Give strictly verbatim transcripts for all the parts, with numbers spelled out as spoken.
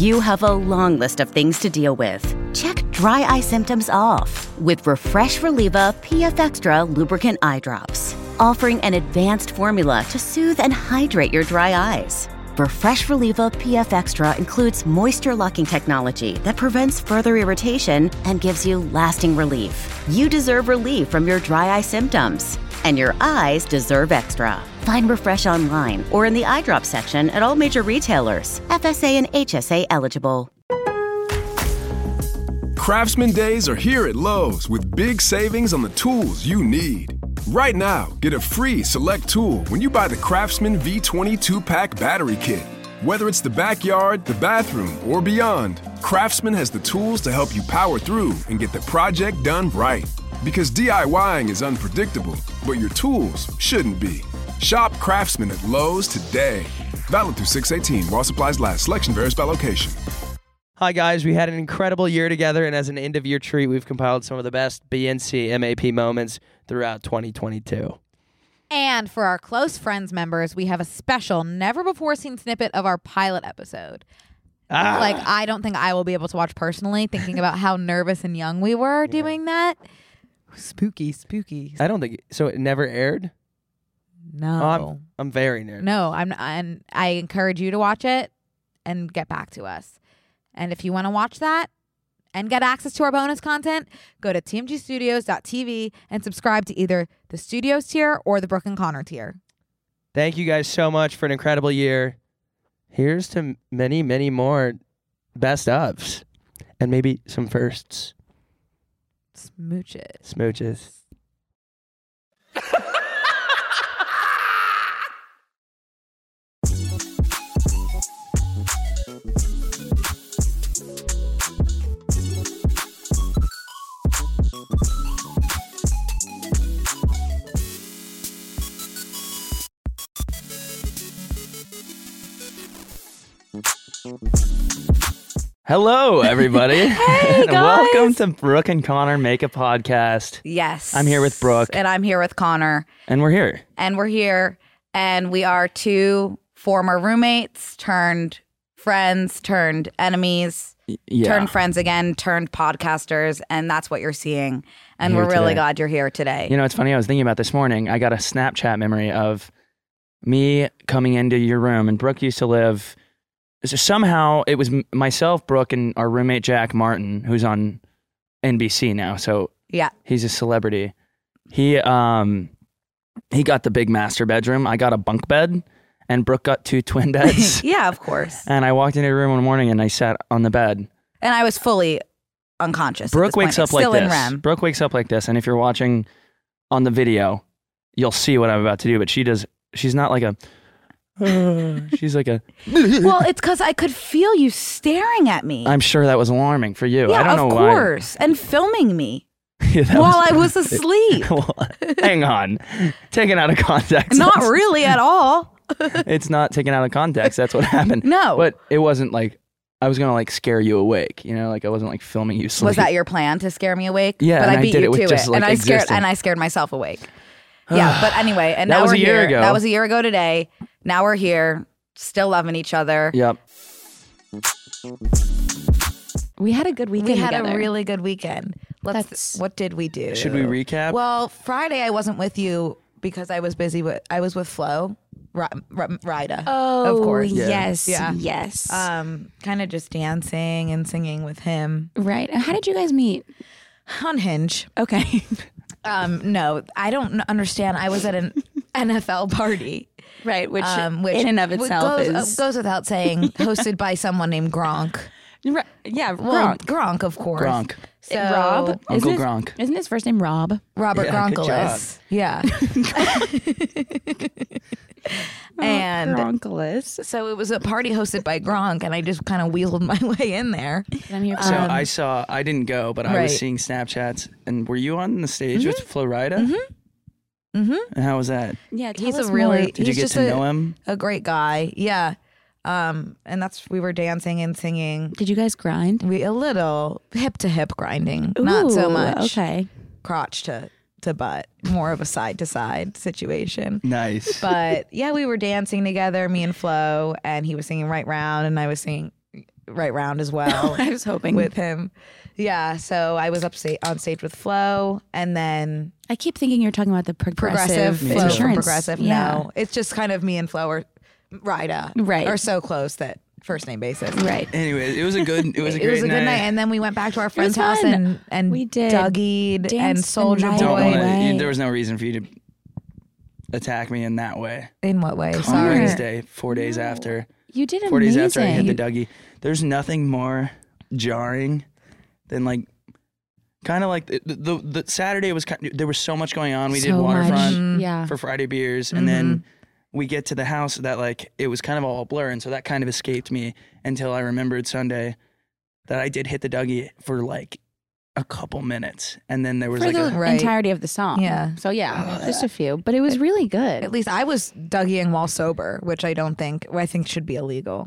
You have a long list of things to deal with. Check dry eye symptoms off with Refresh Relieva P F Extra Lubricant Eye Drops, offering an advanced formula to soothe and hydrate your dry eyes. Refresh Relieva P F Extra includes moisture-locking technology that prevents further irritation and gives you lasting relief. You deserve relief from your dry eye symptoms, and your eyes deserve extra. Find Refresh online or in the eye drop section at all major retailers. F S A and H S A eligible. Craftsman Days are here at Lowe's with big savings on the tools you need. Right now, get a free select tool when you buy the Craftsman V twenty two-pack battery kit. Whether it's the backyard, the bathroom, or beyond, Craftsman has the tools to help you power through and get the project done right. Because DIYing is unpredictable, but your tools shouldn't be. Shop Craftsman at Lowe's today. Valid through six eighteen while supplies last. Selection varies by location. Hi, guys. We had an incredible year together, and as an end-of-year treat, we've compiled some of the best B N C M A P moments throughout twenty twenty-two. And for our close friends members, we have a special, never-before-seen snippet of our pilot episode. Ah. Like, I don't think I will be able to watch personally, thinking about how nervous and young we were yeah. doing that. Spooky, spooky. I don't think... So it never aired? No. Oh, I'm, I'm very nervous. No, I'm, and I encourage you to watch it and get back to us. And if you want to watch that and get access to our bonus content, go to t m g studios dot t v and subscribe to either the Studios tier or the Brooke and Connor tier. Thank you guys so much for an incredible year. Here's to many, many more best ofs and maybe some firsts. Smooches. Smooches. Hello, everybody. Hey, guys. Welcome to Brooke and Connor Make a Podcast. Yes. I'm here with Brooke. And I'm here with Connor. And we're here. And we're here. And we are two former roommates turned friends, turned enemies, yeah. turned friends again, turned podcasters. And that's what you're seeing. And Here we're really today. glad you're here today. You know, it's funny. I was thinking about this morning. I got a Snapchat memory of me coming into your room, and Brooke used to live... So somehow it was m- myself, Brooke, and our roommate Jack Martin, who's on N B C now. So yeah, he's a celebrity. He um he got the big master bedroom. I got a bunk bed, and Brooke got two twin beds. Yeah, of course. And I walked into the room one morning and I sat on the bed. And I was fully unconscious. Brooke wakes up like Still this. in R E M. Brooke wakes up like this, and if you're watching on the video, you'll see what I'm about to do. But she does. She's not like a. She's like a. Well, it's because I could feel you staring at me. I'm sure that was alarming for you. Yeah, I don't know of why. course, and filming me Yeah, while was, I was asleep. Well, hang on, taken out of context. Not That's- really at all. It's not taken out of context. That's what happened. No, but it wasn't like I was gonna like scare you awake. You know, like I wasn't like filming you sleep. Was that your plan to scare me awake? Yeah, but and I I beat did you it with to just, it, like, and I scared existing. and I scared myself awake. Yeah, but anyway, and That now was we're a year here. ago. That was a year ago today. Now we're here, still loving each other. Yep. We had a good weekend We had together. a really good weekend. Let's. That's- What did we do? Should we recap? Well, Friday I wasn't with you because I was busy with. I was with Flo, R- R- Rida. Oh, of course. Yeah. yes, Yeah. yes. Um, kind of just dancing and singing with him right. And how did you guys meet? on Hinge. Okay. Um, no, I don't understand. I was at an N F L party. Right, which, Um, which in and of which itself goes, is uh, goes without saying, hosted by someone named Gronk. Right, yeah, Well, Gronk. Gronk, of course. Gronk. So, Rob, Uncle isn't his, Gronk. Isn't his first name Rob? Robert Yeah, good Gronkolis. Yeah. and Gronkolis. so it was a party hosted by Gronk, and I just kind of weaseled my way in there. I'm here for So Um, I saw. I didn't go, but I right. was seeing Snapchats. And were you on the stage with Flo Rida? Mm-hmm. Mm-hmm. And how was that? Yeah, tell He's us a really more. Did you he's get just to a, know him? a great guy. Yeah. Um, and that's we were dancing and singing. Did you guys grind? We a little hip to hip grinding, not so Ooh, much Okay. crotch to to butt, more of a side to side situation. Nice. But yeah, we were dancing together, me and Flo, and he was singing Right Round, and I was singing right round as well. I was hoping. with him. Yeah, so I was up sta- on stage with Flo, and then I keep thinking you're talking about the progressive, Progressive, Flo from insurance. Progressive. Yeah. No, it's just kind of me and Flo are Ryda, Right. are so close that first name basis. Right. Anyways, it was a good. It was a It great was a good night, and then we went back to our friend's house fun. and and We did Dougie'd dance and the Soldier night Don't Boy. away. wanna, you, there was no reason for you to attack me in that way. In what way? On Sorry. Wednesday, four days after. You did Four amazing. days after I hit the Dougie. There's nothing more jarring than like, kind of like the, the the Saturday was kind. There was so much going on. We did So much. Waterfront Yeah. for Friday beers, and then we get to the house that like it was kind of all a blur, and so that kind of escaped me until I remembered Sunday that I did hit the Dougie for like a couple minutes, and then there was For like the a Right. entirety of the song. Yeah. So yeah, just a few, but it was really good. At least I was Dougieing while sober, which I don't think I think should be illegal.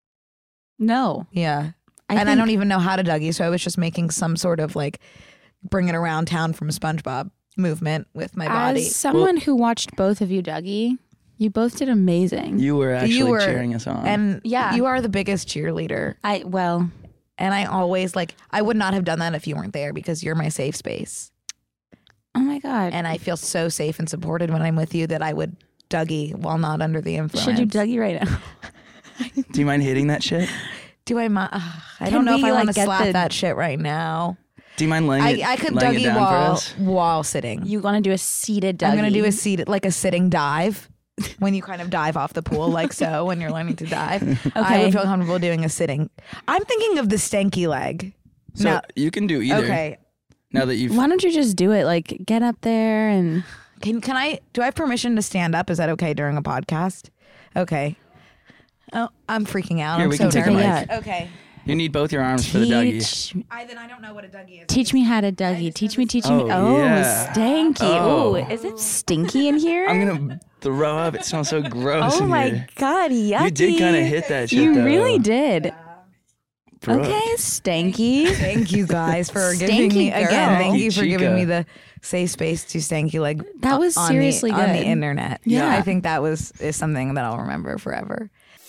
No, Yeah. I and I think- don't even know how to Dougie, so I was just making some sort of like bring it around town from SpongeBob movement with my body. As someone who watched both of you, Dougie, you both did amazing. you were actually You were- cheering us on. and Yeah. you are the biggest cheerleader. I well, And I always like I would not have done that if you weren't there because you're my safe space. oh my god, And I feel so safe and supported when I'm with you that I would Dougie while not under the influence. should you Dougie right now? Do you mind hitting that shit? Do I mi- ugh, I Can don't know if we, I like, want to get slap the- that shit right now. Do you mind laying I, it, I could laying it Dougie down for while us? while sitting. You want to do a seated Dougie? I'm gonna do a seat like a sitting dive. When you kind of dive off the pool, like so, when you're learning to dive, I Okay. would feel comfortable doing a sitting. I'm thinking of the stanky leg. So Now- you can do either. Okay, Now that you've Why don't you just do it? Like get up there and can can I? Do I have permission to stand up? Is that okay during a podcast? Okay. Oh, I'm freaking out. Here, I'm we so can take a nervous. mic. Okay. you need both your arms for the Dougie. teach I then I don't know what a Dougie is. teach me how to Dougie. Teach me, teach me. Oh, Oh, yeah. stanky. Oh. Oh, is it stinky in here? I'm gonna throw up. It smells so gross. Oh in my here. god, yucky. You did kind of hit that shit. You though. really did. Brooke. Okay, stanky. Thank you guys for giving me Stanky girl. again. Thank Stanky you for chica. giving me the safe space to stanky leg. That was on seriously the, on the good. internet. Yeah. I think that was is something that I'll remember forever.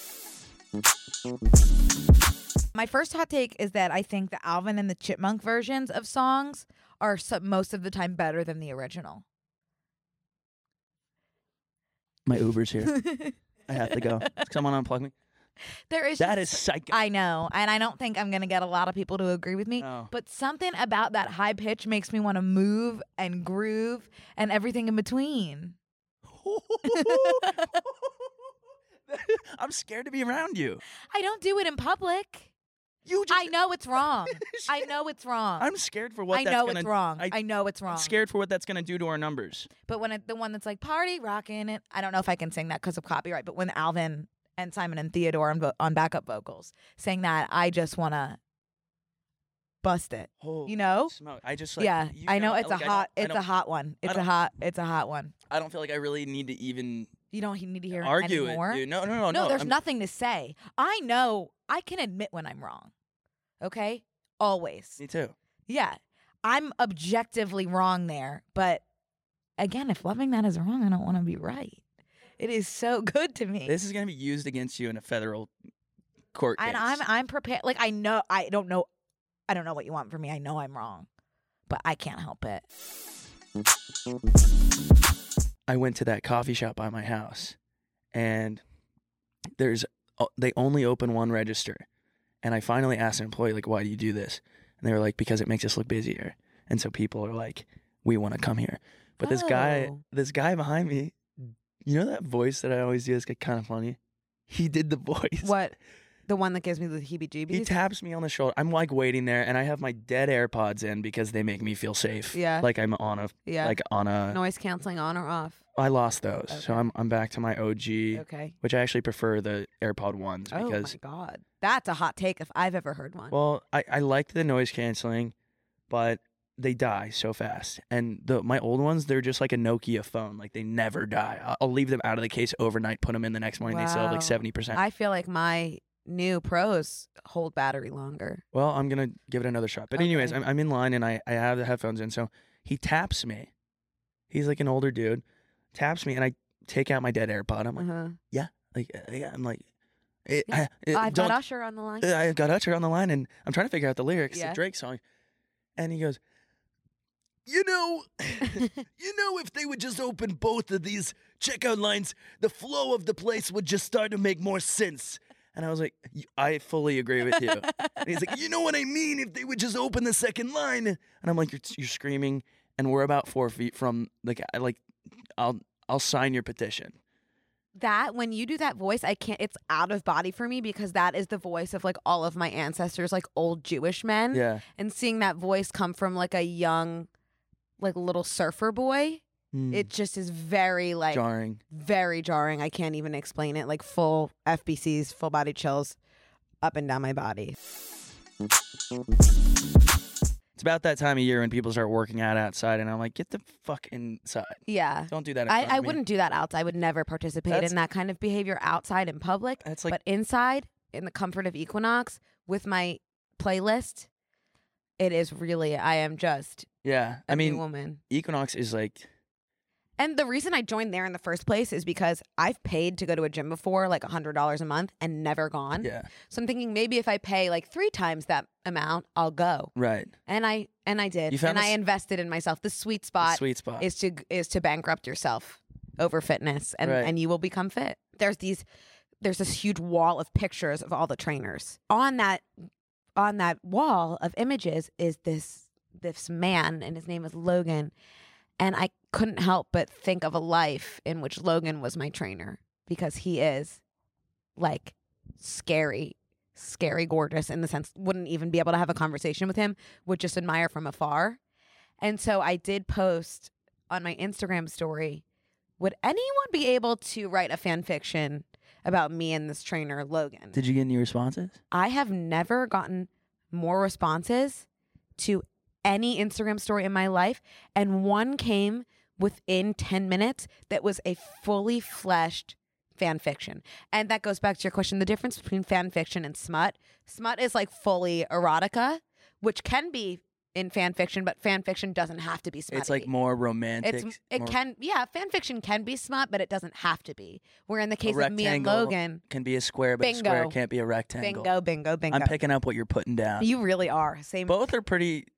My first hot take is that I think the Alvin and the Chipmunk versions of songs are so, most of the time better than the original. My Uber's here. I have to go. Someone unplug me. There is That just- is psycho. I know, and I don't think I'm gonna get a lot of people to agree with me. No. But something about that high pitch makes me want to move and groove and everything in between. I'm scared to be around you. I don't do it in public. You just. I know it's wrong. I know it's wrong. I'm scared for what I that's know gonna. it's wrong. I, I know it's wrong. I'm scared for what that's gonna do to our numbers. But when it, the one that's like party rocking it, I don't know if I can sing that because of copyright. But when Alvin and Simon and Theodore on, vo- on backup vocals saying that, I just want to bust it. Holy You know? smoke. I just like. yeah, you I know don't- it's like, a I hot. don't- I It's a don't- hot one. It's a don't- hot. It's a hot one. I don't feel like I really need to even You don't need to hear it argue anymore. it. Dude. No, no, no, No, no. there's I'm- nothing to say. I know. I can admit when I'm wrong. Okay, always. Me too. Yeah, I'm objectively wrong there. But again, if loving that is wrong, I don't want to be right. It is so good to me. This is gonna be used against you in a federal court case. and I'm I'm prepared. Like I know I don't know I don't know what you want from me. I know I'm wrong, but I can't help it. I went to that coffee shop by my house, and there's they only open one register, and I finally asked an employee like, "Why do you do this?" And they were like, "Because it makes us look busier," and so people are like, "We want to come here." But this guy, Oh. this guy behind me, you know that voice that I always do? It's kind of funny. He did the voice. What? The one that gives me the He heebie-jeebies? taps me on the shoulder. I'm like waiting there, and I have my dead AirPods in because they make me feel safe. Yeah. Like I'm on a Yeah. like on a. Noise canceling on or off? I lost those, so Okay. I'm I'm back to my O G, Okay. which I actually prefer the AirPod ones Oh because my god, that's a hot take if I've ever heard one. well, I I liked the noise canceling, but they die so fast. And the my old ones, they're just like a Nokia phone, like they never die. I'll, I'll leave them out of the case overnight, put them in the next morning, they still have Wow. like seventy percent. I feel like my new pros hold battery longer. Well, I'm gonna give it another shot. But anyways, Okay. I'm I'm in line and I I have the headphones in, so he taps me. He's like an older dude, taps me, and I take out my dead AirPod. I'm like, Uh-huh. like uh, yeah, I'm like, It, I, it, I've don't, got Usher on the line. I got Usher on the line, and I'm trying to figure out the lyrics. Yeah. It's a Drake song. And he goes, you know, you know, if they would just open both of these checkout lines, the flow of the place would just start to make more sense. And I was like, I fully agree with you. And he's like, you know what I mean? If they would just open the second line. And I'm like, you're, you're screaming, and we're about four feet from, like, I, like, I'll, I'll sign your petition. That, when you do that voice, I can't, it's out of body for me because that is the voice of like all of my ancestors, like old Jewish men. Yeah. And seeing that voice come from like a young, like little surfer boy, Mm. it just is very like Jarring. very jarring. I can't even explain it. Like full F B Cs, full body chills up and down my body. It's about that time of year when people start working out outside, and I'm like, get the fuck inside. Yeah. Don't do that in front I, I of me. wouldn't do that outside. I would never participate That's- in that kind of behavior outside in public. That's like- but inside, in the comfort of Equinox, with my playlist, it is really, I am just Yeah. a I new mean, woman. Equinox is like, And the reason I joined there in the first place is because I've paid to go to a gym before, like one hundred dollars a month, and never gone. yeah, So I'm thinking maybe if I pay like three times that amount, I'll go. right. And I and I did. You found and I this- invested in myself. The sweet The spot sweet spot. is to is to bankrupt yourself over fitness, and Right. and you will become fit. There's these there's this huge wall of pictures of all the trainers. On that on that wall of images is this this man, and his name is Logan. And I couldn't help but think of a life in which Logan was my trainer, because he is like scary, scary gorgeous in the sense wouldn't even be able to have a conversation with him, would just admire from afar. And so I did post on my Instagram story, would anyone be able to write a fan fiction about me and this trainer, Logan? Did you get any responses? I have never gotten more responses to any Instagram story in my life, and one came within ten minutes that was a fully fleshed fan fiction. And that goes back to your question, the difference between fan fiction and smut. Smut is like fully erotica, which can be in fan fiction, but fan fiction doesn't have to be smutty. It's like more romantic. It's it more- can yeah, fan fiction can be smut, but it doesn't have to be. Where in the a case of me and rectangle Logan, can be a square, but a Bingo. square can't be a rectangle. bingo, bingo, bingo. I'm picking up what you're putting down. You really are. Same. Both are pretty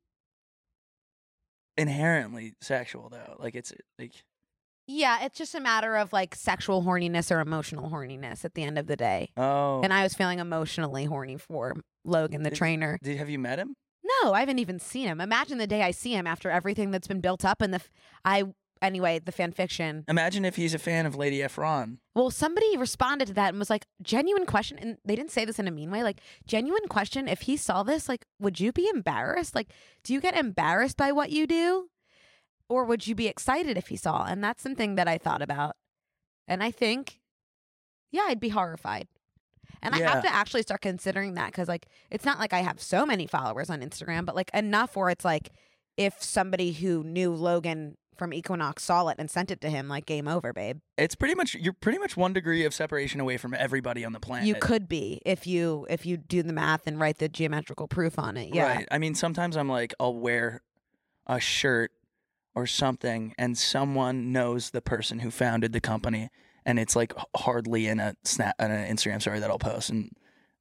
inherently sexual, though. Like it's like Yeah, it's just a matter of like sexual horniness or emotional horniness at the end of the day. oh. And I was feeling emotionally horny for Logan, the Did- trainer. Did have you met him? No, I haven't even seen him. Imagine the day I see him after everything that's been built up and the f- I anyway, the fan fiction. Imagine if he's a fan of Lady Efron. Well, somebody responded to that and was like, genuine question, and they didn't say this in a mean way, like, genuine question, if he saw this, like, would you be embarrassed? Like, do you get embarrassed by what you do? Or would you be excited if he saw? And that's something that I thought about. And I think, yeah, I'd be horrified. And I Yeah. have to actually start considering that, because, like, it's not like I have so many followers on Instagram, but, like, enough where it's like, if somebody who knew Logan from Equinox saw it and sent it to him, like, game over, babe. It's pretty much you're pretty much one degree of separation away from everybody on the planet. You could be if you if you do the math and write the geometrical proof on it. Yeah. Right. I mean, sometimes I'm like, I'll wear a shirt or something, and someone knows the person who founded the company, and it's like hardly in a snap, in an Instagram story that I'll post, and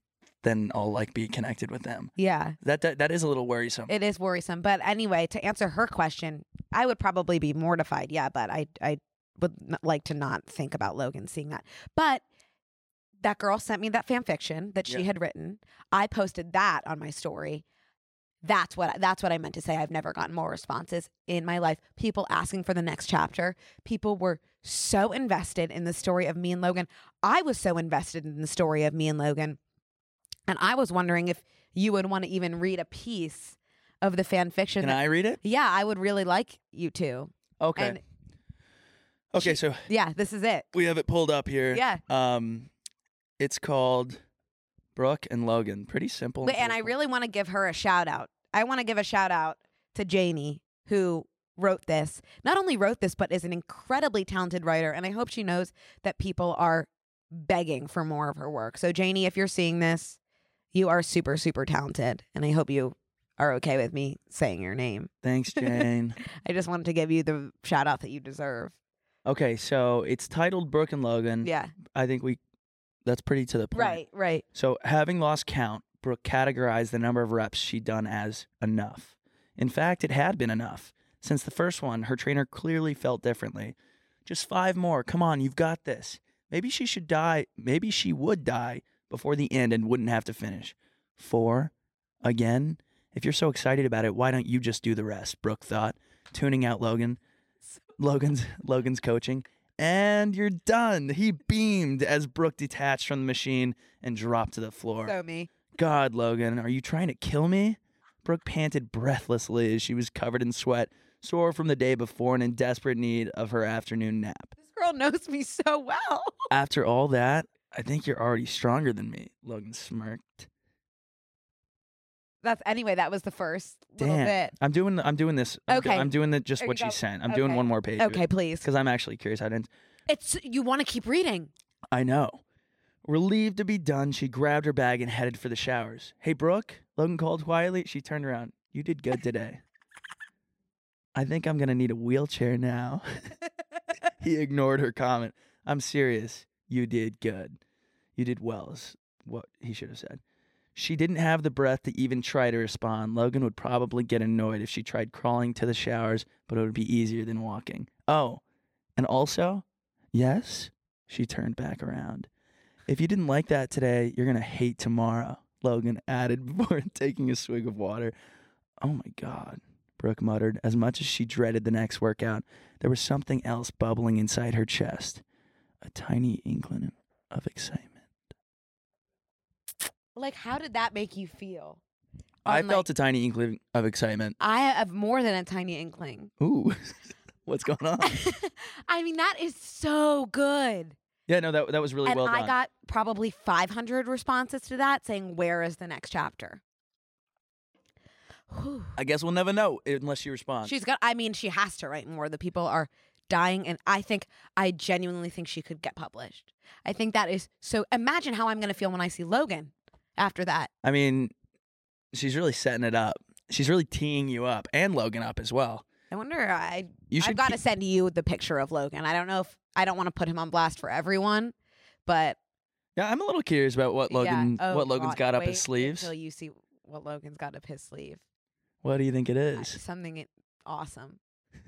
then I'll like be connected with them. Yeah. That that, that is a little worrisome. It is worrisome. But anyway, to answer her question, I would probably be mortified. Yeah, but I I would n- like to not think about Logan seeing that. But that girl sent me that fan fiction that she Yeah. had written. I posted that on my story. That's what that's what I meant to say. I've never gotten more responses in my life. People asking for the next chapter. People were so invested in the story of me and Logan. I was so invested in the story of me and Logan. And I was wondering if you would want to even read a piece of the fan fiction. Can that- I read it? Yeah, I would really like you to. Okay. And okay, so yeah, this is it. we have it pulled up here. Yeah. Um, it's called Brooke and Logan. Pretty simple. Wait, and I simple. really want to give her a shout out. I want to give a shout out to Janie, who wrote this. Not only wrote this, but is an incredibly talented writer. And I hope she knows that people are begging for more of her work. So, Janie, if you're seeing this, you are super, super talented. And I hope you are okay with me saying your name. Thanks, Jane. I just wanted to give you the shout out that you deserve. Okay, so it's titled Brooke and Logan. Yeah. I think we that's pretty to the point. Right, right. So, having lost count, Brooke categorized the number of reps she'd done as enough. In fact, it had been enough. Since the first one, her trainer clearly felt differently. Just five more. Come on, you've got this. Maybe she should die. Maybe she would die before the end and wouldn't have to finish. Four. Again? If you're so excited about it, why don't you just do the rest? Brooke thought, tuning out Logan. Logan's Logan's coaching. And you're done. He beamed as Brooke detached from the machine and dropped to the floor. So me. God, Logan, are you trying to kill me? Brooke panted breathlessly as she was covered in sweat, sore from the day before and in desperate need of her afternoon nap. This girl knows me so well. After all that, I think you're already stronger than me, Logan smirked. That's anyway, that was the first little Damn. bit. I'm doing I'm doing this. I'm Okay. go- I'm doing the, just There what you she go. sent. I'm Okay. doing one more page. Okay, please. Because I'm actually curious. I didn't. It's you want to keep reading. I know. Relieved to be done, she grabbed her bag and headed for the showers. Hey, Brooke, Logan called quietly. She turned around. You did good today. I think I'm going to need a wheelchair now. He ignored her comment. I'm serious. You did good. You did well, is what he should have said. She didn't have the breath to even try to respond. Logan would probably get annoyed if she tried crawling to the showers, but it would be easier than walking. Oh, and also, yes, she turned back around. If you didn't like that today, you're going to hate tomorrow, Logan added before taking a swig of water. Oh my God, Brooke muttered. As much as she dreaded the next workout, there was something else bubbling inside her chest. A tiny inkling of excitement. Like, how did that make you feel? I On, felt like- a tiny inkling of excitement. I have more than a tiny inkling. Ooh, what's going on? I mean, that is so good. Yeah, no, that that was really and well I done. got probably five hundred responses to that saying, where is the next chapter? Whew. I guess we'll never know unless she responds. She's got, I mean, she has to write more. The people are dying. And I think, I genuinely think she could get published. I think that is so. Imagine how I'm going to feel when I see Logan after that. I mean, she's really setting it up. She's really teeing you up and Logan up as well. I wonder, I, You I've should got to keep- send you the picture of Logan. I don't know if, I don't want to put him on blast for everyone, but Yeah, I'm a little curious about what Logan yeah. Oh, what Logan's God. got up Wait his sleeves. until you see what Logan's got up his sleeve. What do you think it Uh, is? Something awesome.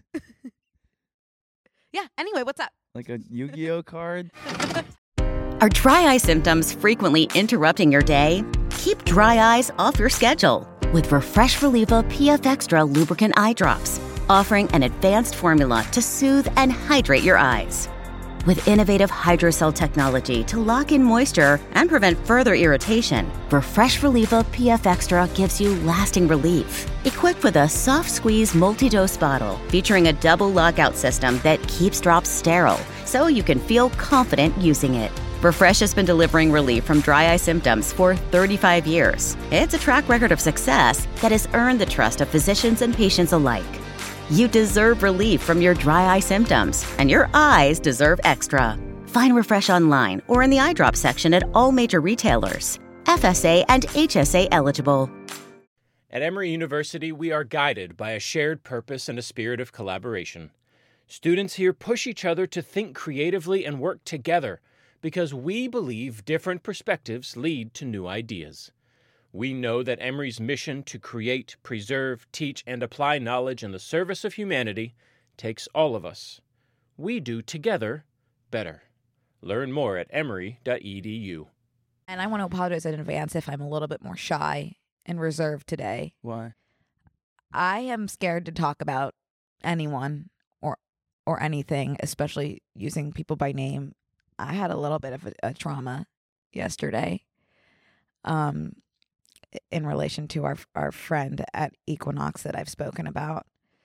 Yeah, anyway, what's up? Like a Yu-Gi-Oh card? Are dry eye symptoms frequently interrupting your day? Keep dry eyes off your schedule with Refresh Reliever P F Extra Lubricant Eye Drops, offering an advanced formula to soothe and hydrate your eyes. With innovative hydrocell technology to lock in moisture and prevent further irritation, Refresh Reliever P F Extra gives you lasting relief. Equipped with a soft squeeze multi-dose bottle featuring a double lockout system that keeps drops sterile, so you can feel confident using it. Refresh has been delivering relief from dry eye symptoms for thirty-five years. It's a track record of success that has earned the trust of physicians and patients alike. You deserve relief from your dry eye symptoms, and your eyes deserve extra. Find Refresh online or in the eye drop section at all major retailers. F S A and H S A eligible. At Emory University, we are guided by a shared purpose and a spirit of collaboration. Students here push each other to think creatively and work together because we believe different perspectives lead to new ideas. We know that Emory's mission to create, preserve, teach, and apply knowledge in the service of humanity takes all of us. We do together better. Learn more at emory dot e d u. And I want to apologize in advance if I'm a little bit more shy and reserved today. Why? I am scared to talk about anyone or or anything, especially using people by name. I had a little bit of a, a trauma yesterday. Um. In relation to our our friend at Equinox that I've spoken about.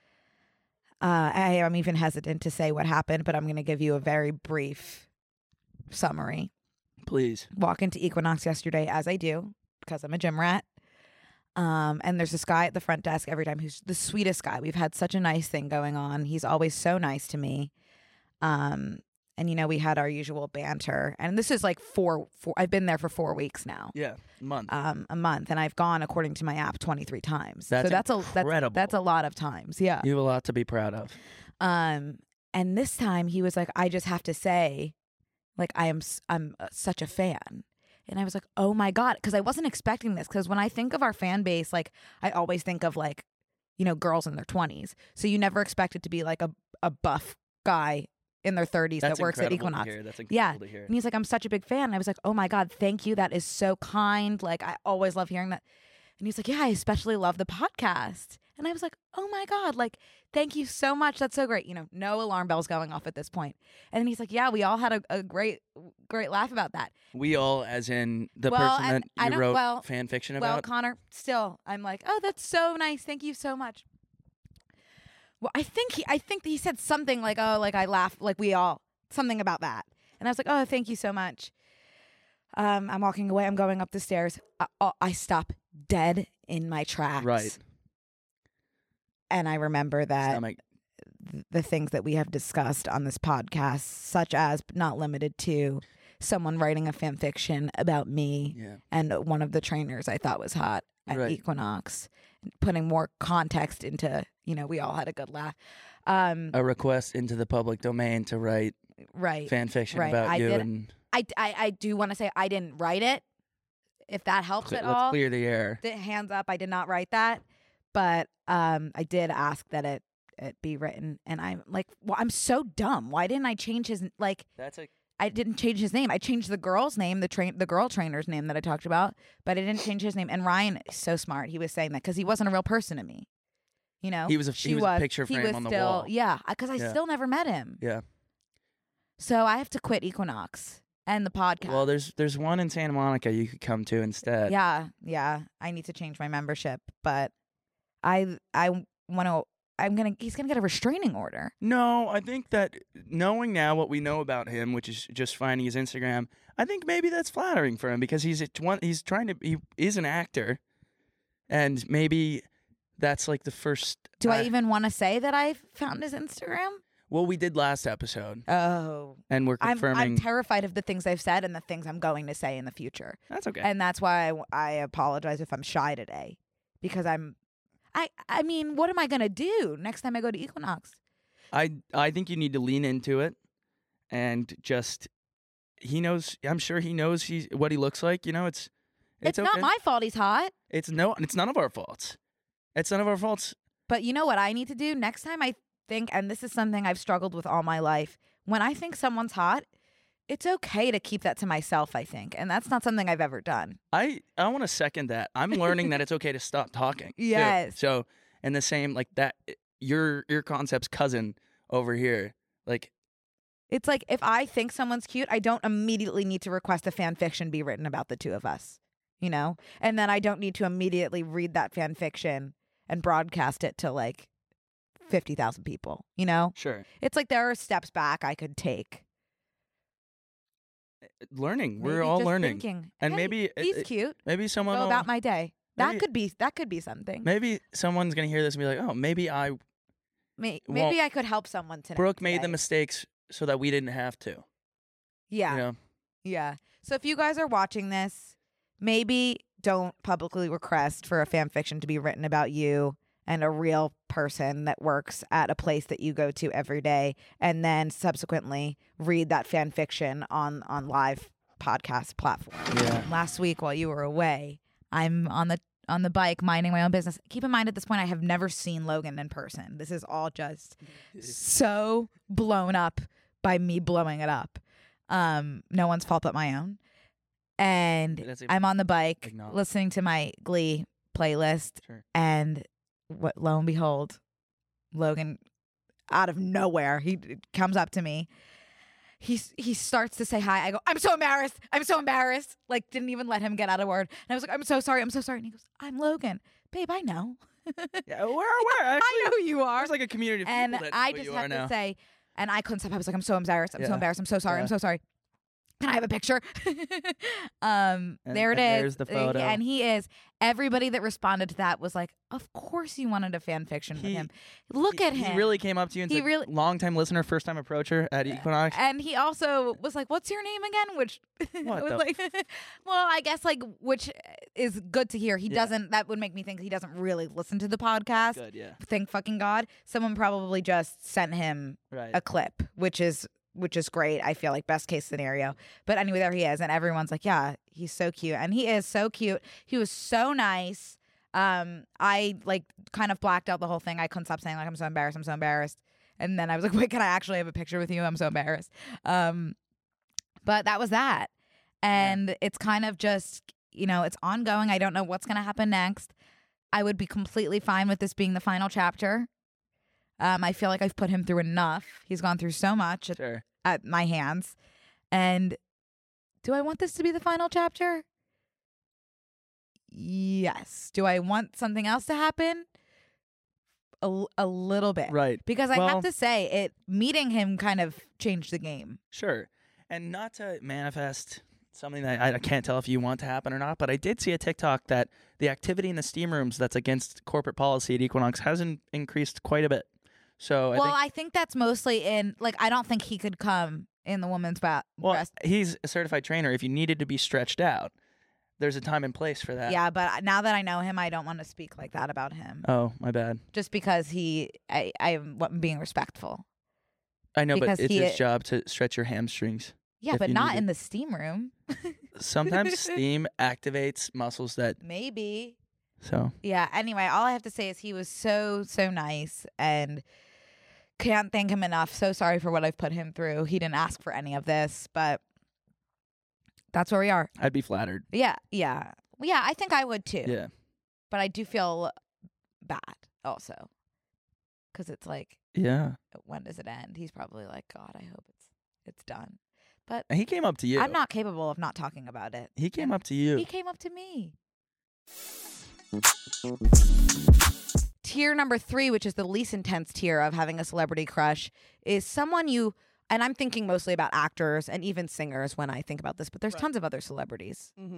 Uh, I am even hesitant to say what happened, but I'm going to give you a very brief summary. Please. Walk into Equinox yesterday, as I do, because I'm a gym rat. Um, and there's this guy at the front desk every time who's the sweetest guy. We've had such a nice thing going on. He's always so nice to me. Um, and, you know, we had our usual banter. And this is like four, four I've been there for four weeks now. Yeah, month. Um, a month, and I've gone, according to my app, twenty-three times. That's so that's a incredible. that's, that's a lot of times. Yeah. You have a lot to be proud of. Um, and this time he was like, I just have to say Like I am, s- I'm uh, such a fan. And I was like, oh my God. Cause I wasn't expecting this. Cause when I think of our fan base, like I always think of like, you know, girls in their twenties. So you never expect it to be like a, a buff guy in their thirties That's that works at incredible to Equinox. hear. That's Yeah. incredible to hear. And he's like, I'm such a big fan. And I was like, oh my God, thank you. That is so kind. Like, I always love hearing that. And he's like, yeah, I especially love the podcast. And I was like, oh my God, like, thank you so much. That's so great. You know, no alarm bells going off at this point. And then he's like, yeah, we all had a, a great, great laugh about that. We all, as in the Well, person I- that I you don't- wrote well- fan fiction Well, about. Connor, still, I'm like, oh, that's so nice. Thank you so much. Well, I think he, I think he said something like, oh, like I laugh, like we all, something about that. And I was like, oh, thank you so much. Um, I'm walking away. I'm going up the stairs. I, I- I stop dead in my tracks. Right. And I remember that Stomach. th- the things that we have discussed on this podcast, such as, but not limited to, someone writing a fan fiction about me Yeah. and one of the trainers I thought was hot at Right. Equinox, putting more context into, you know, we all had a good laugh. Um, A request into the public domain to write right. fan fiction right. about I you, did- and I, I, I do want to say I didn't write it. If that helps cle- at let's all, clear the air. the hands up. I did not write that, but um, I did ask that it it be written, and I'm like, well, I'm so dumb. Why didn't I change his like? That's a I didn't change his name. I changed the girl's name, the train, the girl trainer's name that I talked about, but I didn't change his name. And Ryan is so smart. He was saying that because he wasn't a real person to me. You know, He was a- She he was a picture he frame was on the still, wall. Yeah, because I Yeah. still never met him. yeah. So I have to quit Equinox and the podcast. Well, there's there's one in Santa Monica you could come to instead. yeah, yeah. I need to change my membership, but I I want to. I'm gonna. He's gonna get a restraining order. No, I think that knowing now what we know about him, which is just finding his Instagram, I think maybe that's flattering for him because he's a tw- he's trying to he is an actor, and maybe that's like the first. Do I uh, even want to say that I found his Instagram? Well, we did last episode, Oh, and we're I'm, confirming. I'm terrified of the things I've said and the things I'm going to say in the future. that's okay. And that's why I, I apologize if I'm shy today, because I'm, I, I mean, what am I going to do next time I go to Equinox? I I think you need to lean into it, and just he knows. I'm sure he knows he's what he looks like. You know, it's It's, it's, not okay. my fault he's hot, It's no. It's none of our faults. It's none of our faults. but you know what I need to do next time I think, and this is something I've struggled with all my life, when I think someone's hot, it's okay to keep that to myself, I think. And that's not something I've ever done. I I want to second that. I'm learning that it's okay to stop talking. too. Yes. So, and the same like that. Your your concept's cousin over here. Like It's like if I think someone's cute, I don't immediately need to request a fan fiction be written about the two of us, you know? And then I don't need to immediately read that fan fiction and broadcast it to like fifty thousand people, you know? sure, It's like there are steps back I could take. learning. We're Maybe all just learning. thinking, And "Hey, maybe it- he's it- cute. Maybe someone Go will, about my day. That maybe- could be that could be something. maybe someone's gonna hear this and be like, oh, maybe I May- well, Maybe I could help someone today. Brooke made the today. mistakes so that we didn't have to. Yeah. You know? Yeah. So if you guys are watching this, maybe don't publicly request for a fan fiction to be written about you and a real person that works at a place that you go to every day, and then subsequently read that fan fiction on on live podcast platforms. Yeah. Last week while you were away, I'm on the on the bike minding my own business. Keep in mind at this point I have never seen Logan in person. This is all just so blown up by me blowing it up. Um, no one's fault but my own. And That's a- I'm on the bike Acknowledge. listening to my Glee playlist, Sure. and what lo and behold, Logan out of nowhere, he d- comes up to me. He s- he starts to say hi. I go, I'm so embarrassed. I'm so embarrassed. Like, didn't even let him get out a word. And I was like, I'm so sorry. I'm so sorry. And he goes, I'm Logan. Babe, I know. Yeah, where where actually? I know who you are. There's like a community of And people that I know who just you have are to now. say, and I couldn't stop. I was like, I'm so embarrassed. I'm so Yeah. embarrassed. I'm so sorry. I'm Yeah. so sorry. Can I have a picture? um, And- there it and is. there's the Uh, photo. And he is. Everybody that responded to that was like, of course you wanted a fan fiction with He- him. Look He- at him. He really came up to you and He said, really- long time listener, first time approacher at Equinox. And he also was like, "What's your name again?" Which What was the like, well, I guess like, which is good to hear. He Yeah. doesn't. That would make me think he doesn't really listen to the podcast. Good, yeah. Thank fucking God. Someone probably just sent him Right. a clip, which is which is great. I feel like best case scenario. But anyway, there he is, and everyone's like, yeah, he's so cute, and he is so cute. He was so nice. Um, I like kind of blacked out the whole thing. I couldn't stop saying like, I'm so embarrassed. I'm so embarrassed. And then I was like, wait, can I actually have a picture with you? I'm so embarrassed. Um, but that was that. And yeah. It's kind of just, you know, it's ongoing. I don't know what's going to happen next. I would be completely fine with this being the final chapter. Um, I feel like I've put him through enough. He's gone through so much at, sure. at my hands. And do I want this to be the final chapter? Yes. Do I want something else to happen? A, a little bit. Right. Because I well, have to say, it meeting him kind of changed the game. Sure. And not to manifest something that I, I can't tell if you want to happen or not, but I did see a TikTok that the activity in the steam rooms that's against corporate policy at Equinox hasn't increased quite a bit. So well, I think, I think that's mostly in, like, I don't think he could come in the women's ba- well, breast. He's a certified trainer. If you needed to be stretched out, there's a time and place for that. Yeah, but now that I know him, I don't want to speak like that about him. Oh, my bad. Just because he, I, I'm being respectful. I know, Because but it's he- his job to stretch your hamstrings. Yeah, If but you not need in it. the steam room. Sometimes steam activates muscles that, Maybe. so. Yeah, anyway, all I have to say is he was so, so nice and can't thank him enough. So sorry for what I've put him through. He didn't ask for any of this, but that's where we are. I'd be flattered. Yeah, yeah. Yeah, I think I would too. Yeah. But I do feel bad also. Because it's like, Yeah. when does it end? He's probably like, God, I hope it's it's done. But And he came up to you. I'm not capable of not talking about it. He came up to you. He came up to me. Tier number three, which is the least intense tier of having a celebrity crush, is someone you, and I'm thinking mostly about actors and even singers when I think about this, but there's Right. tons of other celebrities. Mm-hmm.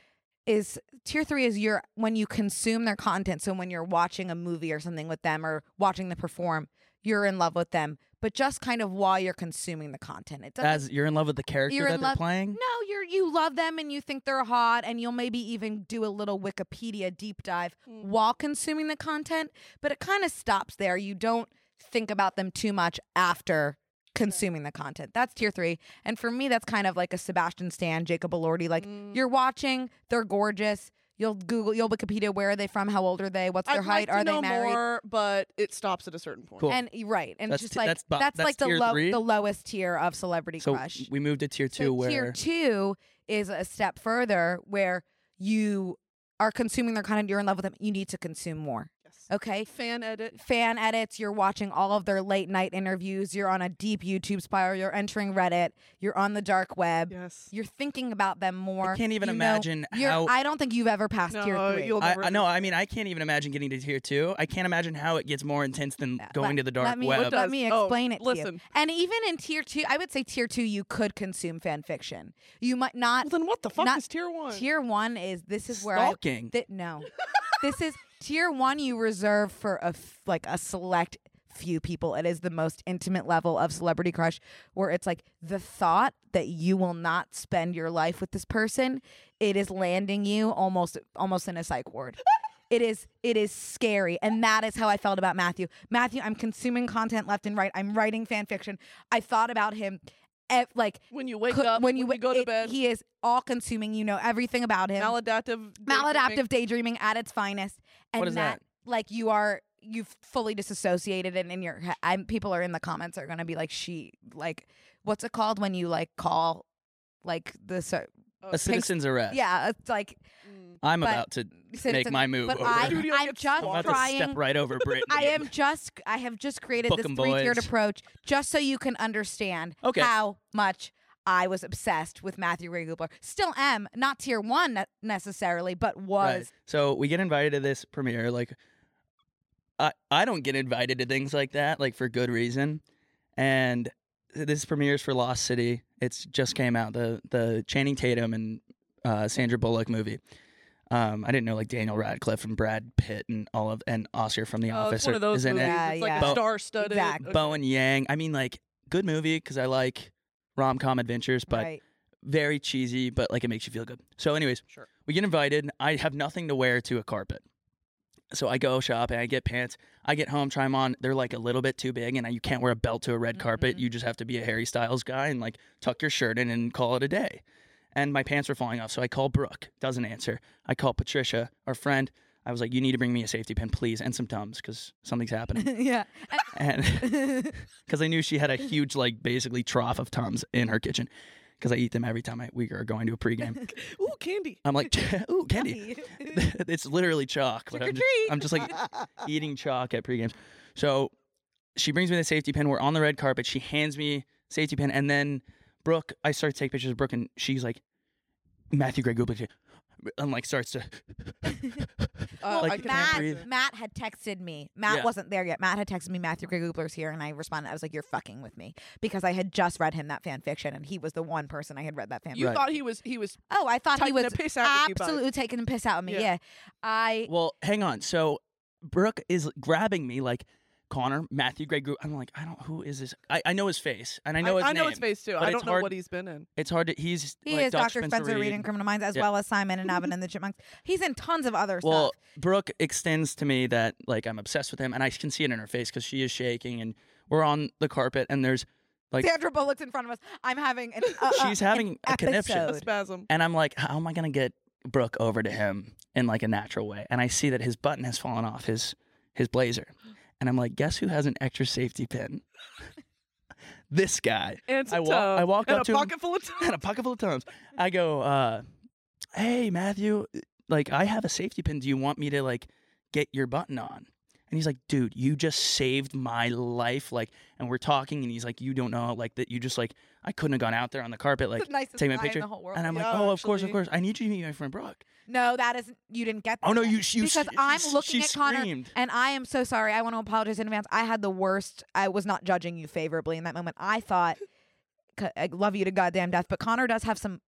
Is tier three is your when you consume their content. So when you're watching a movie or something with them or watching them perform, you're in love with them, but just kind of while you're consuming the content. It doesn't As you're in love with the character You're that in they're love- playing? No, you're you love them and you think they're hot, and you'll maybe even do a little Wikipedia deep dive Mm. while consuming the content, but it kind of stops there. You don't think about them too much after consuming the content. That's tier three. And for me, that's kind of like a Sebastian Stan, Jacob Elordi. Like Mm. you're watching, they're gorgeous. You'll Google, you'll Wikipedia, where are they from? How old are they? What's their I'd height? like to Are know they married? more, but it stops at a certain point. Cool. And right, and That's just t- like that's bo- that's, that's like the tier low, three? the lowest tier of celebrity So crush. we moved to tier two So where tier two is a step further where you are consuming their content, you're in love with them, you need to consume more. Yes. Okay? Fan edit. Fan edits, you're watching all of their late night interviews, you're on a deep YouTube spiral, you're entering Reddit, you're on the dark web. Yes. You're thinking about them more. I can't even You know, imagine you're- how I don't think you've ever passed No, tier three. you'll I, never I know. I mean, I can't even imagine getting to tier two. I can't imagine how it gets more intense than Uh, going let- to the dark let me, web. What Let does- me oh, explain it to listen. you. And even in tier two, I would say tier two, you could consume fan fiction. You might not. Well, then what the fuck not- is tier one? Tier one is this is where Stalking. I th- no, this is tier one. You reserve for a f- like a select few people. It is the most intimate level of celebrity crush, where it's like the thought that you will not spend your life with this person. It is landing you almost almost in a psych ward. It is it is scary, and that is how I felt about Matthew. Matthew, I'm consuming content left and right. I'm writing fan fiction. I thought about him. ev- like When you wake co- up, when you, when you go to it- bed, he is all consuming. You know everything about him. maladaptive. Maladaptive daydreaming at its finest. And What is that? Like you are, you've fully disassociated, and in your, he- I'm, people are in the comments are gonna be like, she, like, what's it called when you like call, like the, cer- A citizen's arrest. yeah, it's like Mm. I'm but about to make citizen- my move. But over. I, Studio I'm gets just I'm about trying. to step right over Brittany. I am just, I have just created Book this 'em, three-tiered boys. approach just so you can understand Okay. how much I was obsessed with Matthew Gray Gubler. Still am, not tier one ne- necessarily, but was. Right. So we get invited to this premiere. Like, I I don't get invited to things like that, like for good reason. And this premieres for Lost City. It's just came out, the the Channing Tatum and uh, Sandra Bullock movie. Um, I didn't know like Daniel Radcliffe and Brad Pitt and all of and Oscar from The Oh, Office it's one of those is in movies. it. Yeah, it's like yeah. a Bo- star-studded. Exactly. Bowen Yang. I mean, like good movie because I like rom com adventures, but right. very cheesy. But like it makes you feel good. So, anyways, Sure. we get invited. I have nothing to wear to a carpet. So I go shopping, I get pants, I get home, try them on. They're like a little bit too big, and you can't wear a belt to a red carpet. You just have to be a Harry Styles guy and like tuck your shirt in and call it a day. And my pants were falling off, so I call Brooke, doesn't answer. I call Patricia, our friend. I was like, you need to bring me a safety pin, please, and some Tums, because something's happening. Yeah. And because I knew she had a huge, like, basically trough of Tums in her kitchen, because I eat them every time I, we are going to a pregame. Ooh, candy. I'm like, ooh, candy. It's literally chalk. But I'm just, I'm just like eating chalk at pregames. So she brings me the safety pin. We're on the red carpet. She hands me safety pin, and then Brooke, I start to take pictures of Brooke, and she's like, Matthew Gray Gubler, and like starts to. Uh, like, I can Matt, imagine. Matt had texted me. Matt Yeah. wasn't there yet. Matt had texted me, Matthew Gray Gubler's here, and I responded. I was like, "You're fucking with me," because I had just read him that fan fiction, and he was the one person I had read that fan. You Right. thought he was he was Oh, I thought he taking was the piss out of you, bud. absolutely taking the piss out of me. Yeah. Yeah, I. Well, hang on. So Brooke is grabbing me like, Connor, Matthew Gray Gubler. I'm like, I don't. Who is this? I, I know his face, and I know his I know name, his face too. but I it's don't know hard- what he's been in. It's hard to. He's He like is Doc Doctor Spencer, Reed Reed. in Criminal Minds, as Yeah. well as Simon and Evan and the Chipmunks. He's in tons of other Well, stuff. Brooke extends to me that like I'm obsessed with him, and I can see it in her face because she is shaking, and we're on the carpet, and there's like Sandra Bullock's in front of us. I'm having an. Uh, she's uh, having an a conniption. A episode. spasm. And I'm like, how am I gonna get Brooke over to him in like a natural way? And I see that his button has fallen off his his blazer, and I'm like, guess who has an extra safety pin? This guy. And some I, wa- Tums. I walk and up a to him pocket full of Tums. and a pocket full of Tums. I go, uh, hey Matthew, like I have a safety pin. Do you want me to like get your button on? And he's like, dude, you just saved my life. Like, and we're talking, and he's like, you don't know, like that. You just like, I couldn't have gone out there on the carpet, like, The nicest take my guy in picture. the whole world. And I'm Yeah, like, oh, of course, of actually. course. I need you to meet my friend Brooke. No, that isn't. You didn't get that. Oh no, yet. you, you because she- I'm she- looking she at Connor, screamed. and I am so sorry. I want to apologize in advance. I had the worst. I was not judging you favorably in that moment. I thought, c- I love you to goddamn death, but Connor does have some.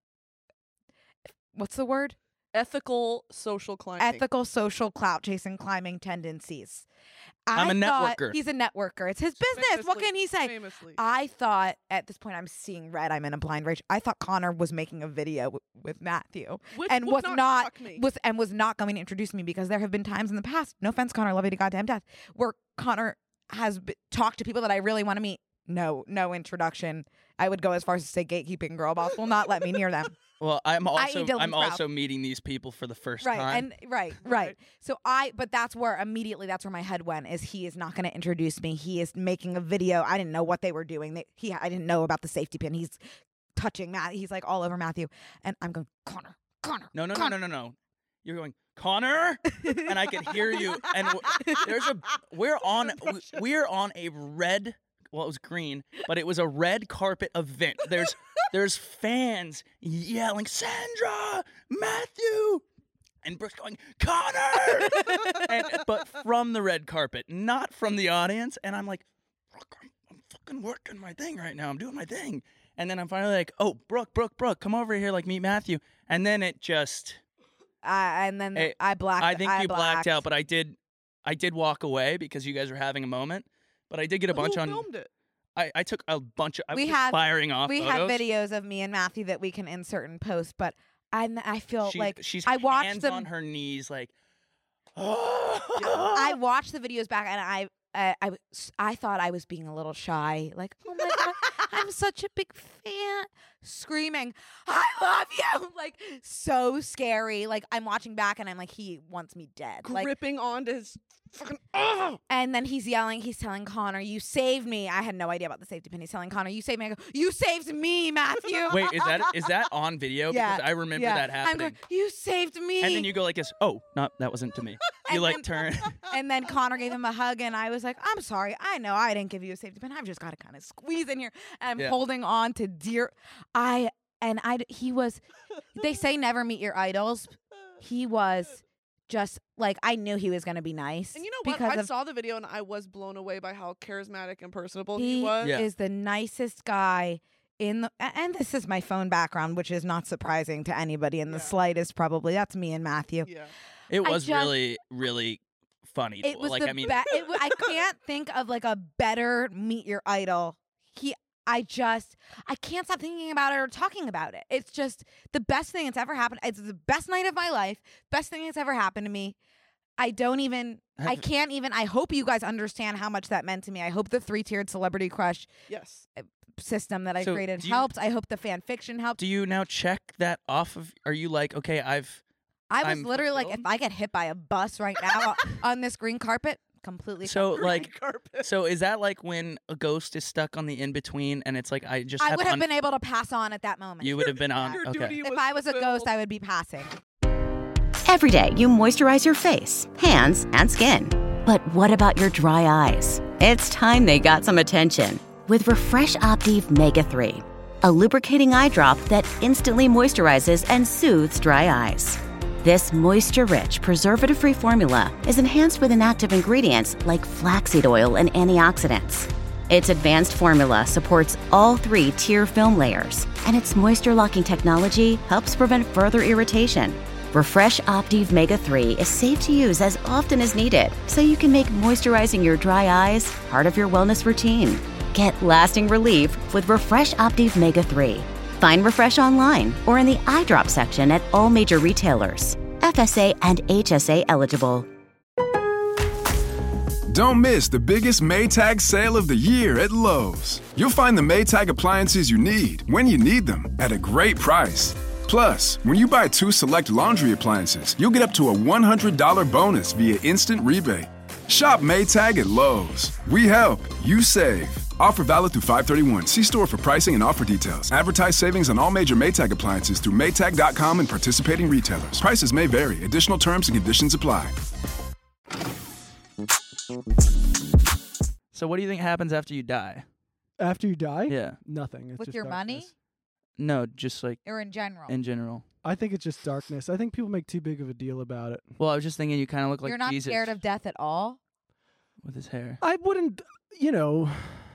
What's the word? Ethical social climbing. Ethical, social, clout chasing, climbing tendencies. I I'm a thought- networker. He's a networker. It's his business. What Famously- can he say? Famously. I thought at this point I'm seeing red. I'm in a blind rage. I thought Connor was making a video w- with Matthew Which and would was not not, shock me. was and was not going to introduce me, because there have been times in the past. No offense, Connor, love you to goddamn death, where Connor has b- talked to people that I really want to meet. No, no introduction. I would go as far as to say gatekeeping girl boss will not let me near them. Well, I'm also Dylan I'm Sprout. also meeting these people for the first Right, time. and right, right. So I, but that's where immediately that's where my head went. Is he is not going to introduce me. He is making a video. I didn't know what they were doing. They, he, I didn't know about the safety pin. He's touching Matt. He's like all over Matthew, and I'm going, Connor, Connor. no, no, no, Connor. no, no, no. You're going, Connor, and I can hear you. And w- there's a we're on we- we're on a red. Well, it was green, but it was a red carpet event. There's there's fans yelling, Sandra, Matthew, and Brooke's going, Connor, and, but from the red carpet, not from the audience. And I'm like, Brooke, I'm, I'm fucking working my thing right now. I'm doing my thing. And then I'm finally like, oh, Brooke, Brooke, Brooke, come over here, like meet Matthew. And then it just, Uh, and then Hey, I blacked. I think you blacked blacked out, but I did, I did walk away because you guys were having a moment. But I did get a bunch Who on. filmed it? I, I took a bunch of. I We was just have- firing off. we have photos. videos of me and Matthew that we can insert and post. But I, I feel She- like she's I watched hands them. on her knees, like. I watched the videos back, and I, uh, I, was- I thought I was being a little shy. Like, oh my god, I'm such a big fan, screaming, "I love you!" Like, so scary. Like, I'm watching back, and I'm like, he wants me dead. Like, Gripping onto his fucking. Oh! and then he's yelling. He's telling Connor, "You saved me." I had no idea about the safety pin. He's telling Connor, "You saved me." I go, "You saved me, Matthew." Wait, is that is that on video? Yeah, Because I remember yeah. that happening. I'm going, "You saved me." And then you go like this. Oh, no, that wasn't to me. You And like then- turn. And then Connor gave him a hug, and I was like, "I'm sorry. I know I didn't give you a safety pin. I've just got to kind of squeeze in here." And I'm Yeah. holding on to dear. I and I. He was. They say never meet your idols. He was just like, I knew he was going to be nice. And you know what? Because I of, saw the video and I was blown away by how charismatic and personable he, he was. Yeah. is the nicest guy in the. a- And this is my phone background, which is not surprising to anybody in the Yeah. slightest. Probably that's me and Matthew. Yeah. It I was just- really, really funny. It though. was like the I mean, be- it w- I can't think of like a better meet your idol. He, I just, I can't stop thinking about it or talking about it. It's just the best thing that's ever happened. It's the best night of my life. Best thing that's ever happened to me. I don't even, I Have- can't even, I hope you guys understand how much that meant to me. I hope the three-tiered celebrity crush Yes. system that I So created do you- helped. I hope the fan fiction helped. Do you now check that off of? Are you like, okay, I've I was I'm literally like, if fulfilled? I get hit by a bus right now on this green carpet, completely. so fucked. like Carpet. so is that like when a ghost is stuck on the in between and it's like I just I have would have un- been able to pass on at that moment. you would have been on Your okay. duty if was I was a ghost, fulfilled. I would be passing. Every day, you moisturize your face, hands, and skin. But what about your dry eyes? It's time they got some attention with Refresh Optive Mega three, a lubricating eye drop that instantly moisturizes and soothes dry eyes. This moisture-rich, preservative-free formula is enhanced with inactive ingredients like flaxseed oil and antioxidants. Its advanced formula supports all three tier film layers, and its moisture-locking technology helps prevent further irritation. Refresh Optive Mega three is safe to use as often as needed, so you can make moisturizing your dry eyes part of your wellness routine. Get lasting relief with Refresh Optive Mega three. Find Refresh online or in the eye drop section at all major retailers. F S A and H S A eligible. Don't miss the biggest Maytag sale of the year at Lowe's. You'll find the Maytag appliances you need when you need them at a great price. Plus, when you buy two select laundry appliances, you'll get up to a one hundred dollars bonus via instant rebate. Shop Maytag at Lowe's. We help, you save. Offer valid through five thirty-one. See store for pricing and offer details. Advertise savings on all major Maytag appliances through Maytag dot com and participating retailers. Prices may vary. Additional terms and conditions apply. So what do you think happens after you die? After you die? Yeah. Nothing. It's With just your money? darkness. No, just like Or in general. in general. I think it's just darkness. I think people make too big of a deal about it. Well, I was just thinking you kind of look like You're not Jesus scared of death at all? with his hair. I wouldn't, you know,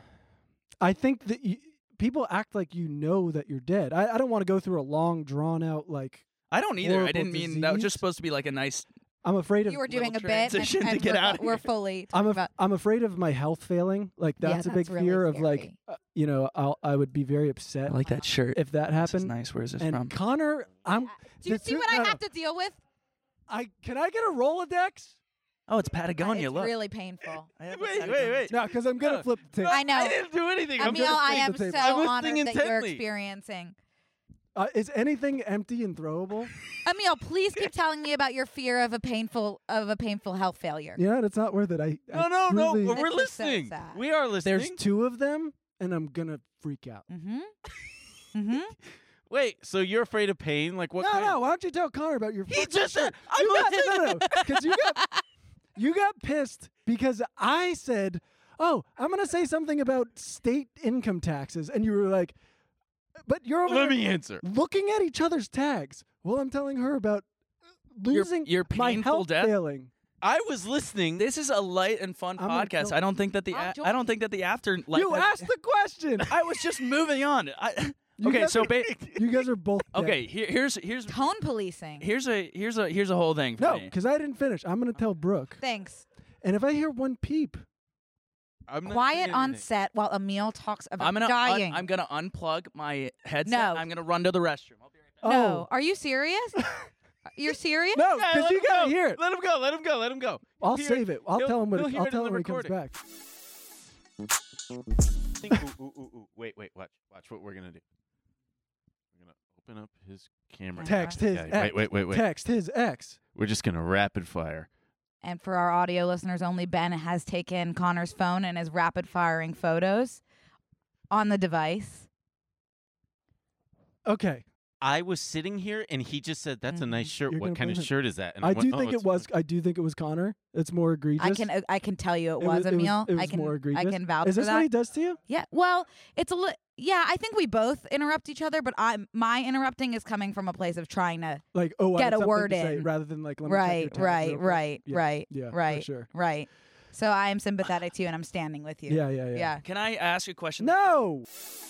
I think that you, people act like you know that you're dead. I, I don't want to go through a long, drawn out, like, I don't either. I horrible didn't mean that was disease. just supposed to be like a nice. I'm afraid of You were doing a little bit, and, transition to and get we're, out of we're here. fully I'm talking af- about. I'm afraid of my health failing. Like Yeah, that's a big that's really fear of like, scary. uh, you know, I'll, I would be very I upset like that shirt. if that This is happened. nice. Where's this And from? Connor, I'm. Do you the see two- what no, I no. have to deal with? I can I get a Rolodex? Oh, it's Patagonia. it's look. really painful. I have a Wait, Patagonia. wait, wait. No, because I'm gonna No. flip the tape. I know. I didn't do anything. I'm Emil, gonna I flip am the so tape. I'm listening honored that you're intently. experiencing. Uh, is anything empty and throwable? Emil, please keep telling me about your fear of a painful of a painful health failure. You know, it's not worth it. I, I No, no, no. truly- We're This is so listening. sad. We are listening. There's two of them, and I'm gonna freak out. Mm-hmm. Mm-hmm. Wait, so you're afraid of pain? Like what no, kind? no. Why don't you tell Connor about your? He fucking just said, shirt? I'm you got, listening. no, no, because you got you got pissed because I said, "Oh, I'm gonna say something about state income taxes," and you were like, "But you're over Let there me answer. looking at each other's tags." Well, I'm telling her about Your- losing your my painful health death? failing. I was listening. This is a light and fun I'm gonna podcast. kill- I don't think that the I'll a- join I don't think that the after like you has- asked the question. I was just moving on. I, You okay, guys so are- ba- you guys are both dead. okay. Here, here's here's Tone policing. here's a here's a here's a whole thing for No, me. because I didn't finish. I'm gonna tell Brooke, Thanks. and if I hear one peep, I'm not Quiet saying on anything. set while Emil talks about I'm gonna un- dying. I'm gonna unplug my headset. No. I'm gonna run to the restroom. I'll be right back. No, oh are you serious? You're serious? no, Yeah, because let you him gotta go. hear it. Let him go. Let him go. Let him go. I'll He'll save it. I'll he'll- tell him when he'll it, hear I'll it in tell the him when he comes recording. back. Think- ooh, ooh, ooh, ooh. Wait, wait. Watch. Watch what we're gonna do. We're gonna open up his camera. Text his Yeah, ex. wait, wait, wait, wait. Text his ex. We're just gonna rapid fire. And for our audio listeners only, Ben has taken Connor's phone and is rapid firing photos on the device. Okay, I was sitting here and he just said, "That's a nice shirt. You're What gonna kind of blame him. shirt is that?" And I went, do "Oh, think it it's was. fine." I do think it was Connor. It's more egregious. I can uh, I can tell you it, It was, was- it was- Emil. it I was can more I egregious. can vouch Is for this that. what he does to you? Yeah. Well, it's a li- yeah. I think we both interrupt each other, but I my interrupting is coming from a place of trying to Like, oh, I Get had a something word to say, in. rather than like, let me check your right, tab right, real quick. right, Yeah, right, yeah, for right, sure. right. So I am sympathetic to you, and I'm standing with you. Yeah, yeah, yeah. Yeah. Can I ask you a question? No.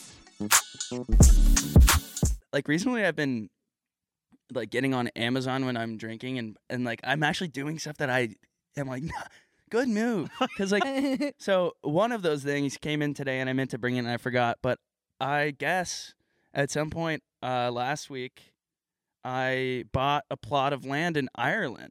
Like recently, I've been like getting on Amazon when I'm drinking, and and like I'm actually doing stuff that I am like, good move, because like so one of those things came in today, and I meant to bring it, and I forgot. But I guess at some point uh, last week, I bought a plot of land in Ireland.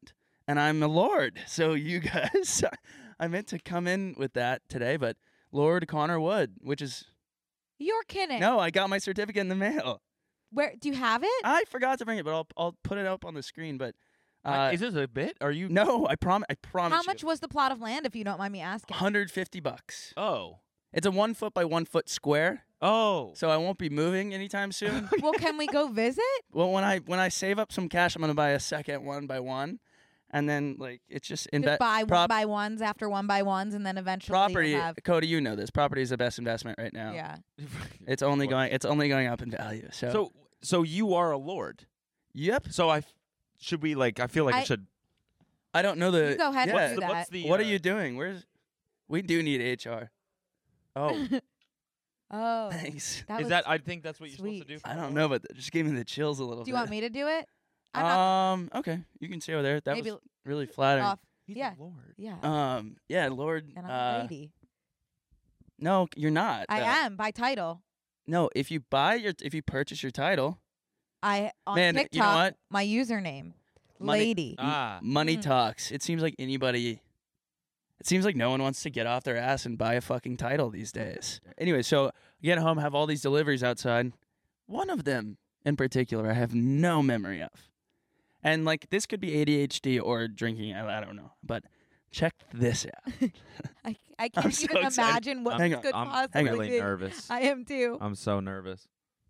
and I'm a Lord. So you guys, I meant to come in with that today, but Lord Connor Wood, which is You're kidding. no, I got my certificate in the mail. Where do you have it? I forgot to bring it, but I'll I'll put it up on the screen. But uh, Is this a bit? Are you? no, I prom I promise. How much was the plot of land, if you don't mind me asking? one hundred fifty bucks. Oh. It's a one foot by one foot square, Oh. so I won't be moving anytime soon. Well, can we go visit? Well, when I when I save up some cash, I'm gonna buy a second one by one, and then like it's just inve- Just buy one prop- by ones after one by ones, and then eventually property. you'll have. Cody, you know this. Property is the best investment right now. Yeah. It's only going. It's only going up in value. So. So so you are a lord. Yep. So I f- should we like? I feel like I- it should. I don't know the. You go ahead yeah. and do the- that. what's the, What uh, are you doing? Where's? We do need H R. Oh, Oh. thanks. That Is was, that? I think that's what you're sweet. supposed to do. For I a don't lord. know, but that just gave me the chills a little Do bit. you want me to do it? I'm not Um. Okay, you can stay over there. That Maybe was really flattering. off. He's Yeah. a lord. Yeah. Um. Yeah, Lord. and I'm uh, a lady. No, you're not. I though. am by title. No, if you buy your, if you purchase your title, I on Man, you know TikTok. what? My username, Money- lady. Ah. money Mhm. talks. It seems like anybody. It seems like no one wants to get off their ass and buy a fucking title these days. Anyway, so I get home, have all these deliveries outside. One of them in particular, I have no memory of. And like this could be A D H D or drinking. I, I don't know, but check this out. I, I I'm can't so even excited. imagine what Hang this on, could I'm possibly really be. nervous. I am too. I'm so nervous.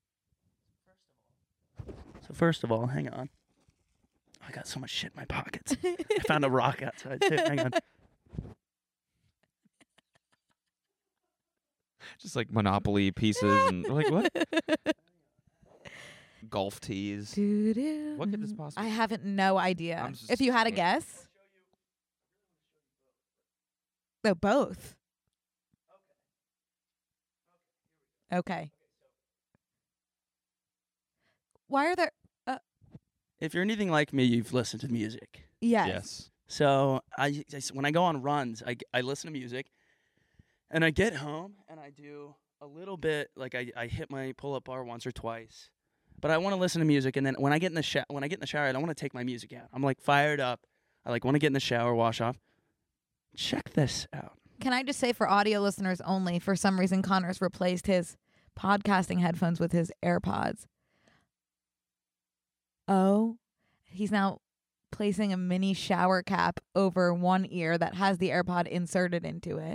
So first of all, hang on. I got so much shit in my pockets. I found a rock outside too. Hang on. Just like Monopoly pieces and like what? Golf tees. Doo-doo. What could this possibly? I haven't no idea. I'm just If you had a scared. guess. No, both. Okay. Why are there? Uh, If you're anything like me, you've listened to music. yes. Yes. So I, I- when I go on runs, I, I listen to music, and I get home and I do a little bit like I, I hit my pull up bar once or twice, but I want to listen to music. And then when I get in the sho- when I get in the shower, I don't want to take my music out. I'm like fired up. I like want to get in the shower, wash off. Check this out. Can I just say for audio listeners only, for some reason Connor's replaced his podcasting headphones with his AirPods. Oh, he's now placing a mini shower cap over one ear that has the AirPod inserted into it.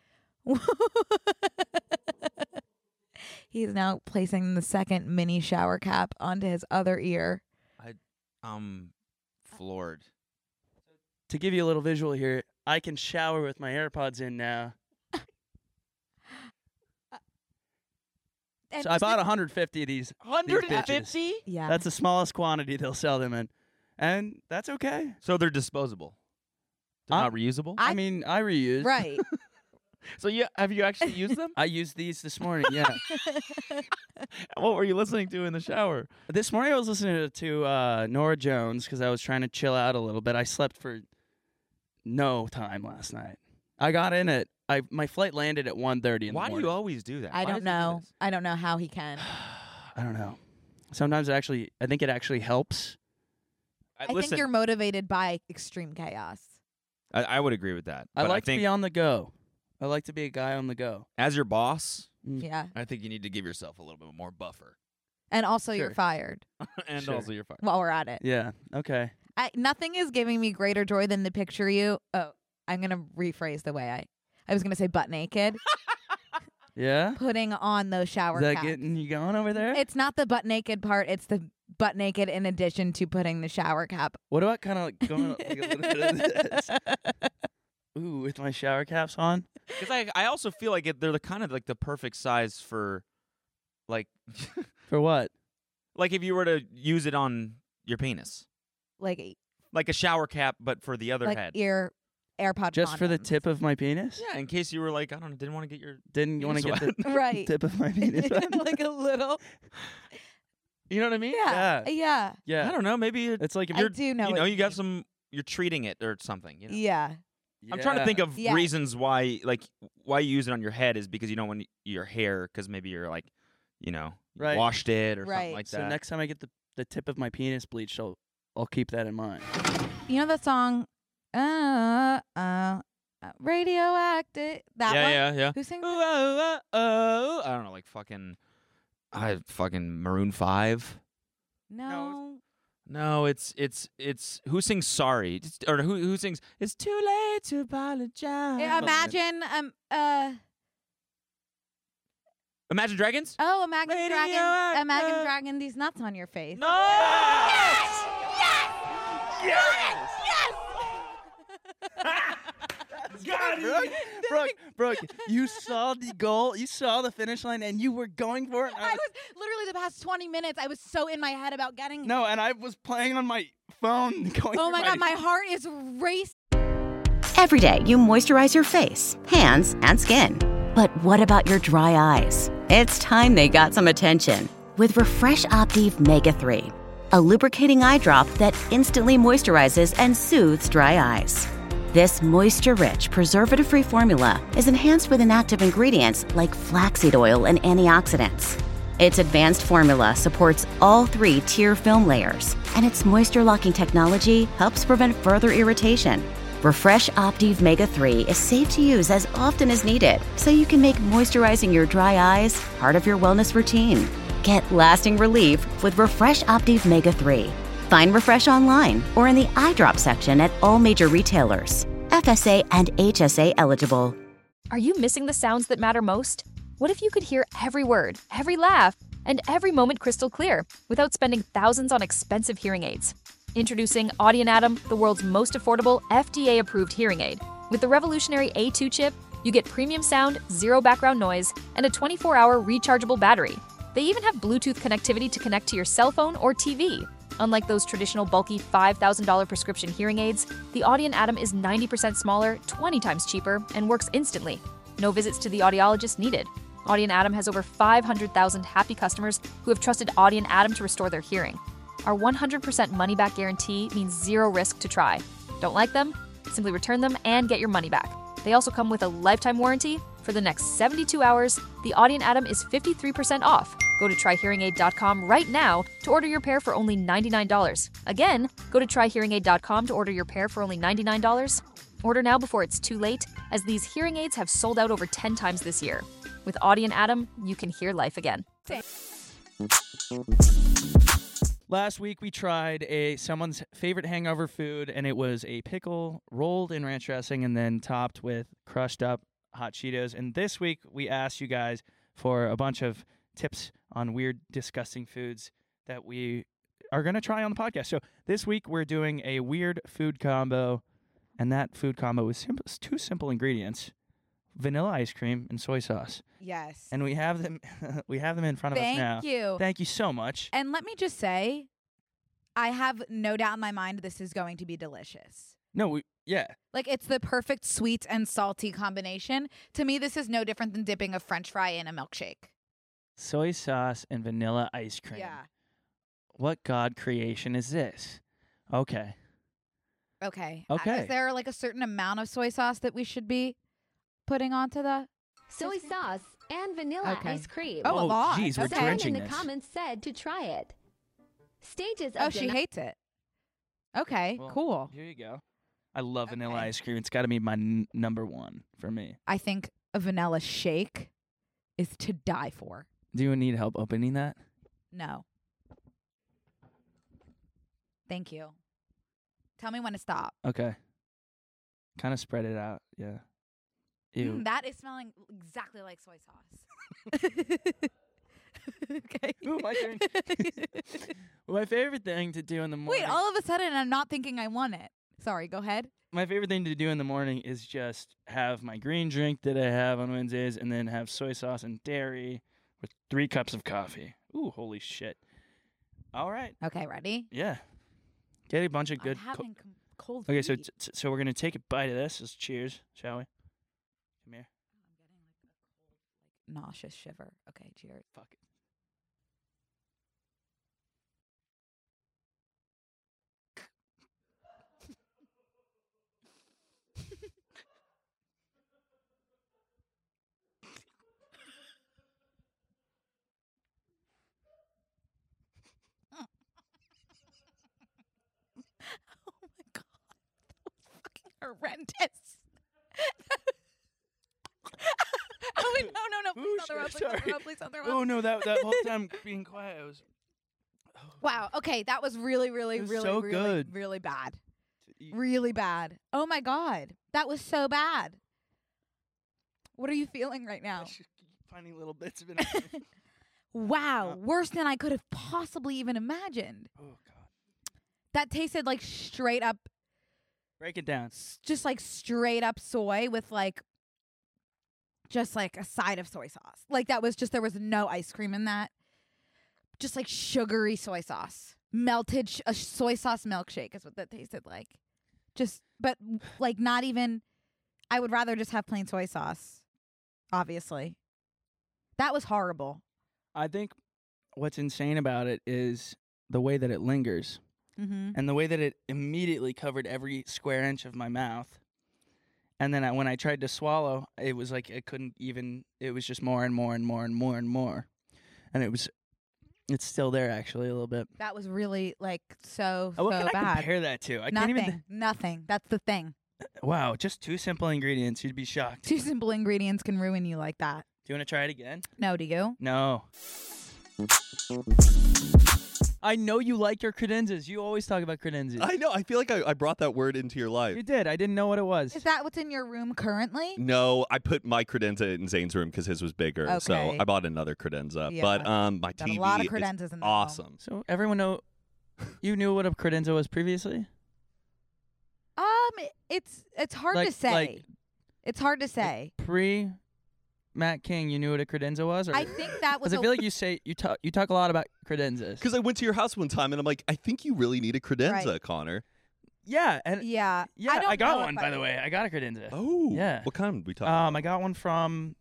He's now placing the second mini shower cap onto his other ear. I'm floored. To give you a little visual here, I can shower with my AirPods in now. And So I just bought like- one hundred fifty of these. one hundred fifty? Yeah. That's the smallest quantity they'll sell them in, and that's okay. So they're disposable. They're Uh, not reusable. I, mean, I reuse. right. So you have you actually used them? I used these this morning. Yeah. What were you listening to in the shower? This morning I was listening to uh, Nora Jones because I was trying to chill out a little bit. I slept for no time last night. I got in it. I my flight landed at one thirty in Why the do morning. you always do that? I Why don't does he do know. this? I don't know how he can. I don't know. Sometimes it actually, I think it actually helps. I, I listen, think you're motivated by extreme chaos. I, I would agree with that. I but like think to be on the go. I like to be a guy on the go. as your boss, Mm. Yeah. I think you need to give yourself a little bit more buffer. And also you're Sure. fired and Sure. also you're fine. while we're at it. Yeah. Okay. I, nothing is giving me greater joy than to picture you. Oh, I'm going to rephrase the way I I was going to say butt naked, Yeah. putting on those shower Is that caps. getting you going over there? It's not the butt naked part. It's the butt naked in addition to putting the shower cap. What about kind of like going like a little bit of this? Ooh, with my shower caps on. Because I, I also feel like it, they're the kind of like the perfect size for, like, For what? like if you were to use it on your penis, Like like a shower cap, but for the other like head. ear AirPod Just for the condoms. tip of my penis? Yeah, in case you were like, I don't know, didn't want to get your. Didn't you want to Penis get the Right. tip of my penis wet? like a little. You know what I mean? Yeah. Yeah. Yeah. Yeah. I don't know. Maybe it- It's like if I you're do know you what know you you got mean. some. You're treating it or something. You know? Yeah. I'm trying to think of Yeah. reasons why, like, why you use it on your head is because you don't want your hair, because maybe you're like, you know, you Right. washed it or Right. something like So that. next time I get the, the tip of my penis bleached, I'll I'll keep that in mind. You know the song Uh, uh, uh, radioactive. That yeah, one? yeah, yeah. Who sings Ooh, that? oh, oh, oh. I don't know, like fucking, I fucking Maroon Five. No. No, it's it's it's who sings Sorry It's- or who who sings It's Too Late to Apologize. Yeah, Imagine, um, uh, Imagine Dragons. oh, Imagine Dragon, Radioactive. Imagine Dragon, these nuts on your face. No. Yes! Yes! God, Brooke, Brooke, Brooke, you saw the goal, you saw the finish line, and you were going for it. and I I was- was literally the past twenty minutes, I was so in my head about getting no, and I was playing on my phone, going. Oh through my God, my heart is racing. Every day, you moisturize your face, hands, and skin. But what about your dry eyes? It's time they got some attention with Refresh Optive Mega three, a lubricating eye drop that instantly moisturizes and soothes dry eyes. This moisture-rich, preservative-free formula is enhanced with inactive ingredients like flaxseed oil and antioxidants. Its advanced formula supports all three tier film layers, and its moisture-locking technology helps prevent further irritation. Refresh Optive Mega three is safe to use as often as needed, so you can make moisturizing your dry eyes part of your wellness routine. Get lasting relief with Refresh Optive Mega three. Find Refresh online or in the eye drop section at all major retailers. F S A and H S A eligible. Are you missing the sounds that matter most? What if you could hear every word, every laugh, and every moment crystal clear without spending thousands on expensive hearing aids? Introducing Audien Atom, the world's most affordable F D A-approved hearing aid. With the revolutionary A two chip, you get premium sound, zero background noise, and a twenty-four hour rechargeable battery. They even have Bluetooth connectivity to connect to your cell phone or T V. Unlike those traditional bulky five thousand dollars prescription hearing aids, the Audien Atom is ninety percent smaller, twenty times cheaper, and works instantly. No visits to the audiologist needed. Audien Atom has over five hundred thousand happy customers who have trusted Audien Atom to restore their hearing. Our one hundred percent money-back guarantee means zero risk to try. Don't like them? Simply return them and get your money back. They also come with a lifetime warranty. For the next seventy-two hours, the Audien Atom is fifty-three percent off. Go to try hearing aid dot com right now to order your pair for only ninety-nine dollars. Again, go to try hearing aid dot com to order your pair for only ninety-nine dollars. Order now before it's too late, as these hearing aids have sold out over ten times this year. With Audien Atom, you can hear life again. Last week we tried a someone's favorite hangover food, and it was a pickle rolled in ranch dressing and then topped with crushed up hot Cheetos. And this week we asked you guys for a bunch of tips on weird, disgusting foods that we are going to try on the podcast. So this week we're doing a weird food combo, and that food combo is simple, two simple ingredients: vanilla ice cream and soy sauce. Yes. And we have them we have them in front of Thank us now. you. Thank you so much. And let me just say, I have no doubt in my mind this is going to be delicious. No, we yeah. Like, it's the perfect sweet and salty combination. To me, this is no different than dipping a French fry in a milkshake. Soy sauce and vanilla ice cream. Yeah. What god creation is this? Okay. Okay. Uh, Okay. Is there like a certain amount of soy sauce that we should be putting onto the soy sauce and vanilla Okay. ice cream? Oh, a lot. geez, we're Okay. Someone drenching in the this. comments said to try it. Stages Oh, of she deni- hates it. Okay, Well, cool. Here you go. I love vanilla Okay. ice cream. It's got to be my n- number one for me. I think a vanilla shake is to die for. Do you need help opening that? No. Thank you. Tell me when to stop. Okay. Kind of spread it out. Yeah. Ew. Mm, that is smelling exactly like soy sauce. Okay. Ooh, my turn. My favorite thing to do in the morning. Wait, all of a sudden I'm not thinking I want it. Sorry, go ahead. my favorite thing to do in the morning is just have my green drink that I have on Wednesdays, and then have soy sauce and dairy with three cups of coffee. Ooh, holy shit! All right. Okay, ready? Yeah. Get a bunch of good. I'm co- having com- cold okay, so feet. t- so we're gonna take a bite of this. Let's cheers, shall we? Come here. Nauseous shiver. Okay, cheers. Fuck it. Oh my god, that was fucking horrendous. Oh wait, no, no, no! Ooh, Please don't throw up, shit, please don't throw sorry. up, please don't throw up. Oh no, that that whole time being quiet, I was. Wow. Okay, that was really, really, It was really, so really, good. really bad. eat. Really bad. Oh my god, that was so bad. What are you feeling right now? I should keep finding little bits of it. Wow, worse than I could have possibly even imagined. Oh god. That tasted like straight up, Break it down. s- just like straight up soy with like, just like a side of soy sauce. Like that was just, there was no ice cream in that. Just like sugary soy sauce. Melted sh- a soy sauce milkshake is what that tasted like. Just, but like not even, I would rather just have plain soy sauce, obviously. That was horrible. I think what's insane about it is the way that it lingers. Mm-hmm. And the way that it immediately covered every square inch of my mouth. And then I, when I tried to swallow, it was like I couldn't even, it was just more and more and more and more and more. And it was, it's still there actually a little bit. That was really like so, Oh, what so can I bad. compare that to? I nothing, can't even. nothing. That's the thing. Wow, just two simple ingredients. You'd be shocked. Two simple ingredients can ruin you like that. Do you want to try it again? No, do you? No. I know you like your credenzas. You always talk about credenzas. I know. I feel like I, I brought that word into your life. You did. I didn't know what it was. Is that what's in your room currently? No, I put my credenza in Zane's room because his was bigger. So Okay. I bought another credenza. Yeah. But um, my Got T V a lot of is credenzas in that awesome. So everyone know you knew what a credenza was previously? Um, it's it's hard Like- to say. like- it's hard to say. Pre Matt King, you knew what a credenza was? Or? I think that was. Because I a- feel like you say you talk you talk a lot about credenzas. Because I went to your house one time and I'm like, I think you really need a credenza, Right. Connor. Yeah, and yeah, yeah, I, don't I got know one if by I- the way. I got a credenza. Oh, Yeah. What kind we talking Um, I got one from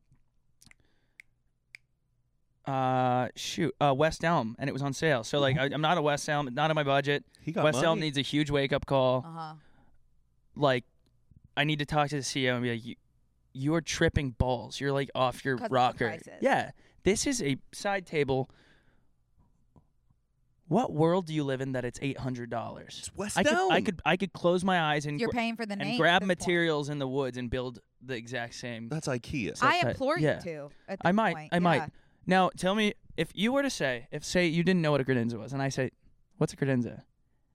uh shoot uh West Elm, and it was on sale. So like I, I'm not a West Elm, not in my budget. He got West Elm money. needs a huge wake up call. Uh huh. Like I need to talk to the C E O and be like, you, you're tripping balls. You're like off your 'Cause of the rocker. prices. Yeah, this is a side table. What world do you live in that it's eight hundred dollars? It's West I could, I Elm. could I could close my eyes and You're gra- paying for the name and at grab this point. materials in the woods and build the exact same. That's IKEA. I that- implore yeah. you to. At I this might. point. I Yeah. might. Now, tell me if you were to say, if say you didn't know what a credenza was, and I say, what's a credenza?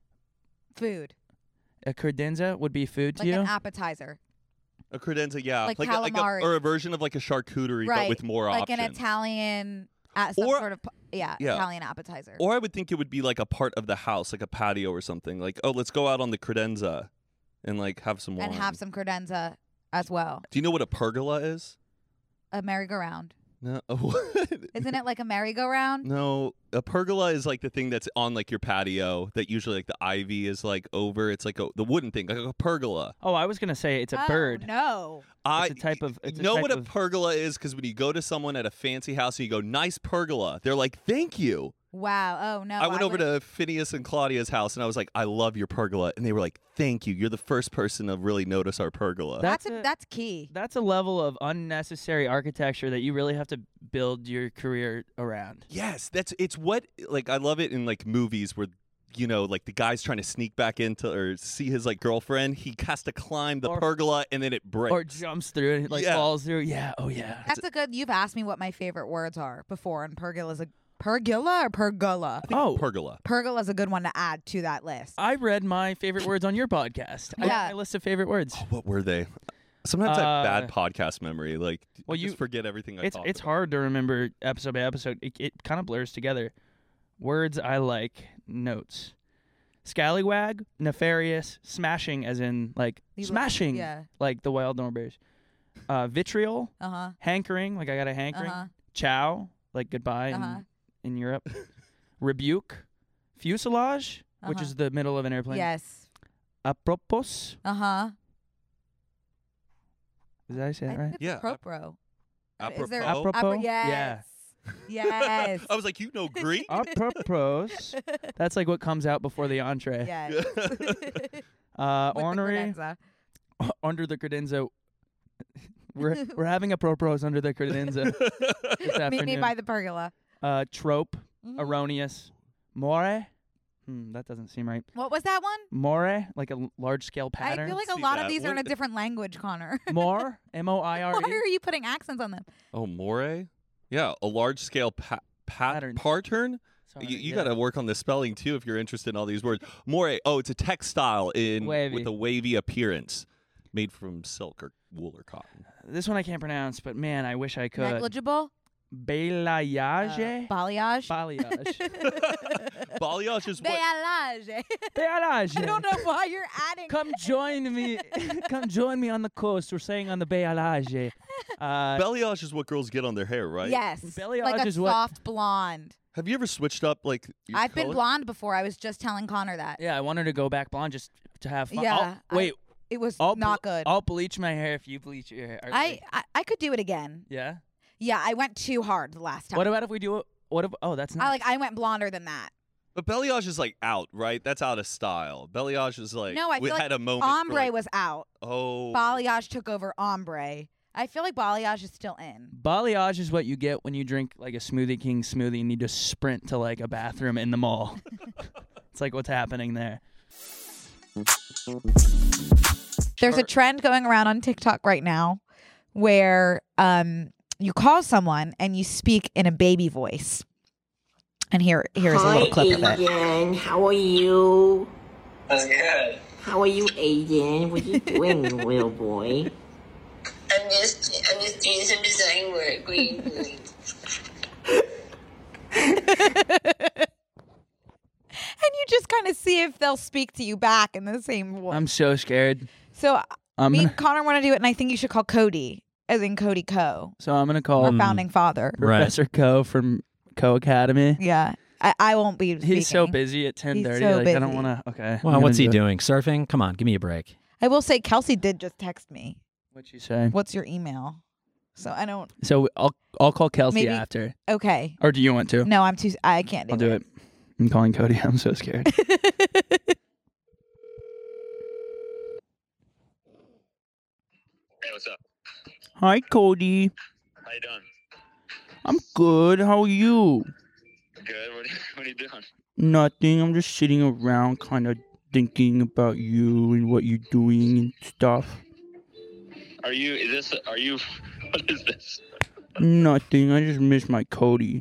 Food, A credenza would be food to like you. an appetizer, A credenza, yeah, Like a, like a, calamari. or a version of like a charcuterie, right? but with more like options. an Italian, uh, some Or- sort of yeah, yeah. Italian appetizer. Or I would think it would be like a part of the house, like a patio or something. Like, oh, let's go out on the credenza and like have some wine. and have some credenza as well. Do you know what a pergola is? A merry-go-round. No. Isn't it like a merry-go-round? No, a pergola is like the thing that's on like your patio that usually like the ivy is like over. It's like a, the wooden thing, like a pergola. Oh, I was gonna say it's a Oh, bird. No. I It's a type of. It's you a know type what a of- pergola is because when you go to someone at a fancy house and you go, nice pergola, they're like, thank you. Wow. Oh no. I went over would- to Phineas and Claudia's house and I was like, I love your pergola. And they were like, thank you. You're the first person to really notice our pergola. That's That's a, a- that's key. That's a level of unnecessary architecture that you really have to build your career around. Yes, that's it's what like I love it in like movies where you know like the guy's trying to sneak back into or see his like girlfriend. He has to climb the Or- pergola and then it breaks. Or jumps through it, like Yeah. falls through. Yeah. Oh yeah. That's a good. You've asked me what my favorite words are before, and pergola's a pergola or pergola. I think Oh. pergola. Pergola's a good one to add to that list. I read my favorite words on your podcast. I Yeah. got my list of favorite words. Oh, what were they? Sometimes I have Uh, bad podcast memory. Like well, I just you- forget everything I It's talked it's about. hard to remember episode by episode. It, it kind of blurs together. Words I like. Notes. Scallywag, nefarious, smashing, as in like You look- smashing, yeah. like the wild Norbears. Uh, vitriol, Uh huh. hankering, like I got a hankering. Uh-huh. Chow, like goodbye Uh-huh. in, in Europe. Rebuke, fuselage, which Uh-huh. is the middle of an airplane. Yes. Apropos, Uh huh. did I say I that think right? it's Yeah. Apropos. Is there Apropos? Apropos? Apro- yes. Yes. I was like, you know Greek? Apropos. That's like what comes out before the entree. Yes. Uh, With the ornery, credenza. under the credenza. We're we're having a propros under the credenza this Meet me afternoon. by the pergola. uh, trope, Mhm. erroneous, more, Hmm, that doesn't seem right. What was that one? More, like a l- large-scale pattern. I feel like a lot of these are in a different language, Connor. More, M O I R E. Why are you putting accents on them? Oh, more? Yeah, a large scale pa- pattern. Pattern? You, you yeah. got to work on the spelling too if you're interested in all these words. More. Oh, it's a textile in Wavy. with a wavy appearance, made from silk or wool or cotton. This one I can't pronounce, but man, I wish I could. Negligible? Balayage? Uh, balayage? Balayage. Balayage is what? Balayage. Balayage. I don't know why you're adding. Come join me. Come join me on the coast. We're saying on the balayage. Uh, Balayage is what girls get on their hair, right? Yes. Balayage like a is what- soft blonde. Have you ever switched up like? Your I've been color? blonde before. I was just telling Connor that. yeah, I wanted to go back blonde just to have fun. Yeah, I'll- I- wait. It was I'll not ble- good. I'll bleach my hair if you bleach your hair. Are- I, I I could do it again. Yeah. Yeah, I went too hard the last time. What about if we do it? What if? Oh, that's not. I like I went blonder than that. But balayage is like out, right? That's out of style. Balayage is like no, I we feel had like a moment. for, ombre like, was out. Oh. Balayage took over ombre. I feel like balayage is still in. Balayage is what you get when you drink like a Smoothie King smoothie and need to sprint to like a bathroom in the mall. It's like what's happening there. There's a trend going around on TikTok right now where um you call someone and you speak in a baby voice. And here here's a little clip of it. Aiden, how are you? That's good. How are you, Aiden? What you doing, little boy? I'm just, I'm just doing some design work. What are you doing? And you just kind of see if they'll speak to you back in the same voice. I'm so scared. So I'm me gonna, and Connor want to do it, and I think you should call Cody, as in Cody Co, so I'm gonna call our founding father. Professor Co from Co Academy. Yeah, I, I won't be. Speaking. He's so busy at ten thirty. so Like I don't busy. want to. Okay. Well, I'm what's gonna he do it. doing? Surfing? Come on, give me a break. I will say Kelsey did just text me. What'd she say? What's your email? So I don't. So I'll I'll call Kelsey Maybe- after. Okay. Or do you want to? No, I'm too. I can't do I'll do it. I'm calling Cody. I'm so scared. Hey, what's up? Hi, Cody. How you doing? I'm good. How are you? Good. What are you, what are you doing? Nothing. I'm just sitting around, kind of thinking about you and what you're doing and stuff. Are you? Is this? Are you? What is this? Nothing. I just miss my Cody.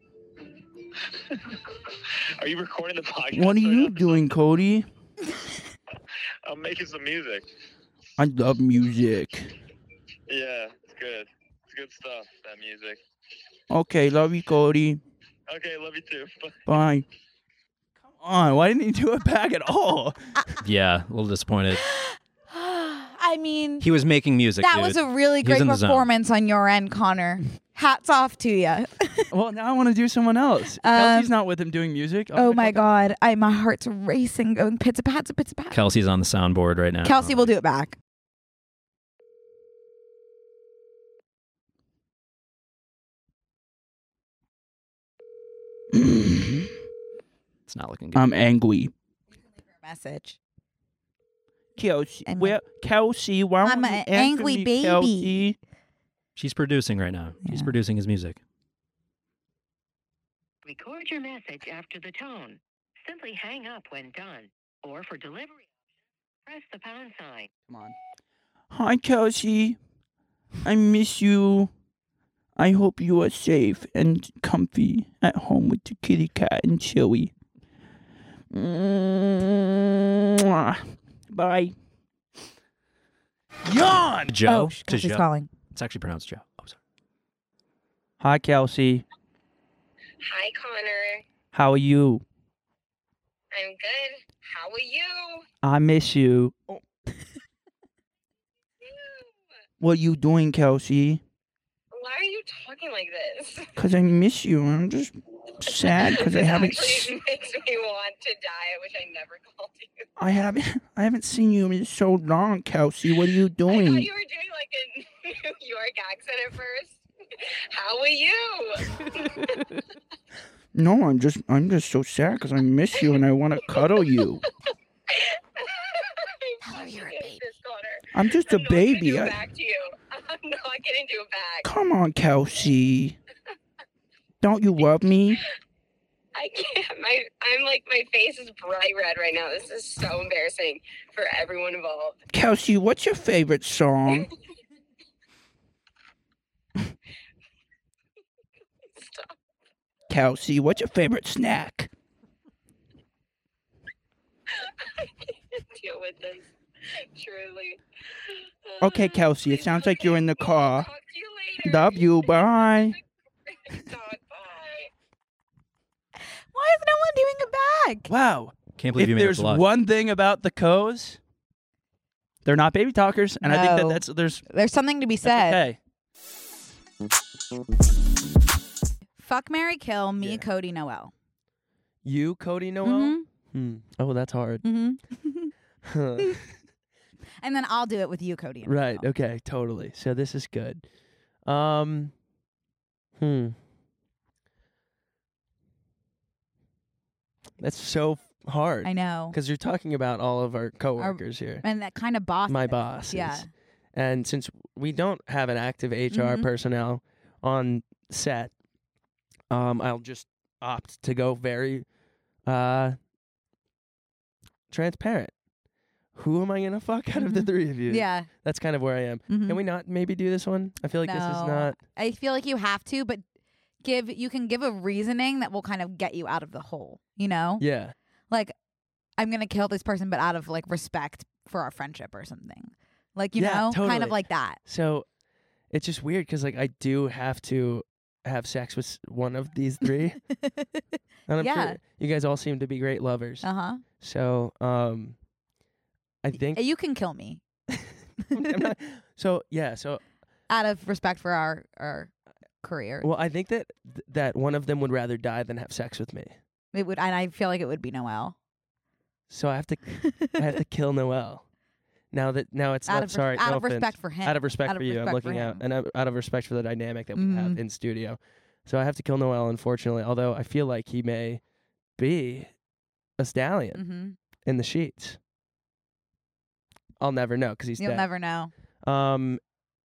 Are you recording the podcast? What are right you now? doing, Cody? I'm making some music. I love music. Yeah, it's good. It's good stuff. That music. Okay, love you, Cody. Okay, love you too. Bye. Bye. Come on. Why didn't you do it back at all? Yeah, a little disappointed. I mean, He was making music. that dude. was a really He was great in the zone. performance on your end, Connor. Hats off to you. Well, now I want to do someone else. Um, Kelsey's not with him doing music. Oh my God, I my heart's racing, going pizza pats, pizza pats. Kelsey's on the soundboard right now. Kelsey will do it back. It's not looking good. I'm angry. Message. Kelsey, where Kelsey? Why I'm won't you an answer angry me, baby. Kelsey? She's producing right now. She's producing his music. Record your message after the tone. Simply hang up when done. Or for delivery, press the pound sign. Come on. Hi, Kelsey. I miss you. I hope you are safe and comfy at home with the kitty cat and Chili. Mwah. Bye. Yawn. Joe. Oh, to Kelsey's Joe. calling. It's actually pronounced Joe. Oh, sorry. Hi, Kelsey. Hi, Connor. How are you? I'm good. How are you? I miss you. What are you doing, Kelsey? Why are you talking like this? Because I miss you. I'm just sad because I This haven't. actually makes me want to die. I wish I never called you. I haven't. I haven't seen you in so long, Kelsey. What are you I doing? thought you were doing like a New York accent at first. How are you? No, I'm just. I'm just so sad because I miss you and I want to cuddle you. Tell her you're a baby. This, Connor. I'm just a I'm not gonna baby. do it I- back to you. I'm not getting to it back. Come on, Kelsey. Don't you love me? I can't. My I'm like my face is bright red right now. This is so embarrassing for everyone involved. Kelsey, what's your favorite song? Stop. Kelsey, what's your favorite snack? I can't deal with this. Truly. Okay, Kelsey, it sounds like you're in the car. Love you. Bye. Why is no one doing it back? Wow. Can't believe if you made it there's blood. one thing about the Coes, they're not baby talkers, and I think that No. that's there's There's something to be said. okay. Fuck, marry, kill me, Cody, Noel. You, Cody, Noel. Mhm. Hmm. Oh, that's hard. Mm-hmm. Huh. And then I'll do it with you, Cody. And Right. Okay. Totally. So this is good. Um. Hmm. That's so f- hard. I know. Because you're talking about all of our coworkers here. And that kind of boss. My bosses. Yeah. And since we don't have an active H R Mhm. personnel on set, um, I'll just opt to go very uh, transparent. Who am I gonna fuck out of the Mhm. three of you? Yeah. That's kind of where I am. Mhm. Can we not maybe do this one? I feel like this is No. not. I feel like you have to, but give you can give a reasoning that will kind of get you out of the hole. You know? Yeah. Like, I'm gonna kill this person, but out of like respect for our friendship or something. Like, you Yeah, know, kind totally. of like that. So it's just weird because like I do have to have sex with s- one of these three. And I'm Yeah. sure you guys all seem to be great lovers. Uh huh. So um, I think You can kill me I'm not- so yeah. So out of respect for our our career. well, I think that th- that one of them would rather die than have sex with me. It would, and I feel like it would be Noel. So I have to I have to kill Noel. Now that now it's Out not of res- sorry. out no of offense. respect for him. Out of respect Out of for you, I'm respect for looking out him. and out out of respect for the dynamic that we have Mhm. in studio. So I have to kill Noel, unfortunately. Although I feel like he may be a stallion Mm-hmm. in the sheets. I'll never know because he's You'll dead. never know. Um,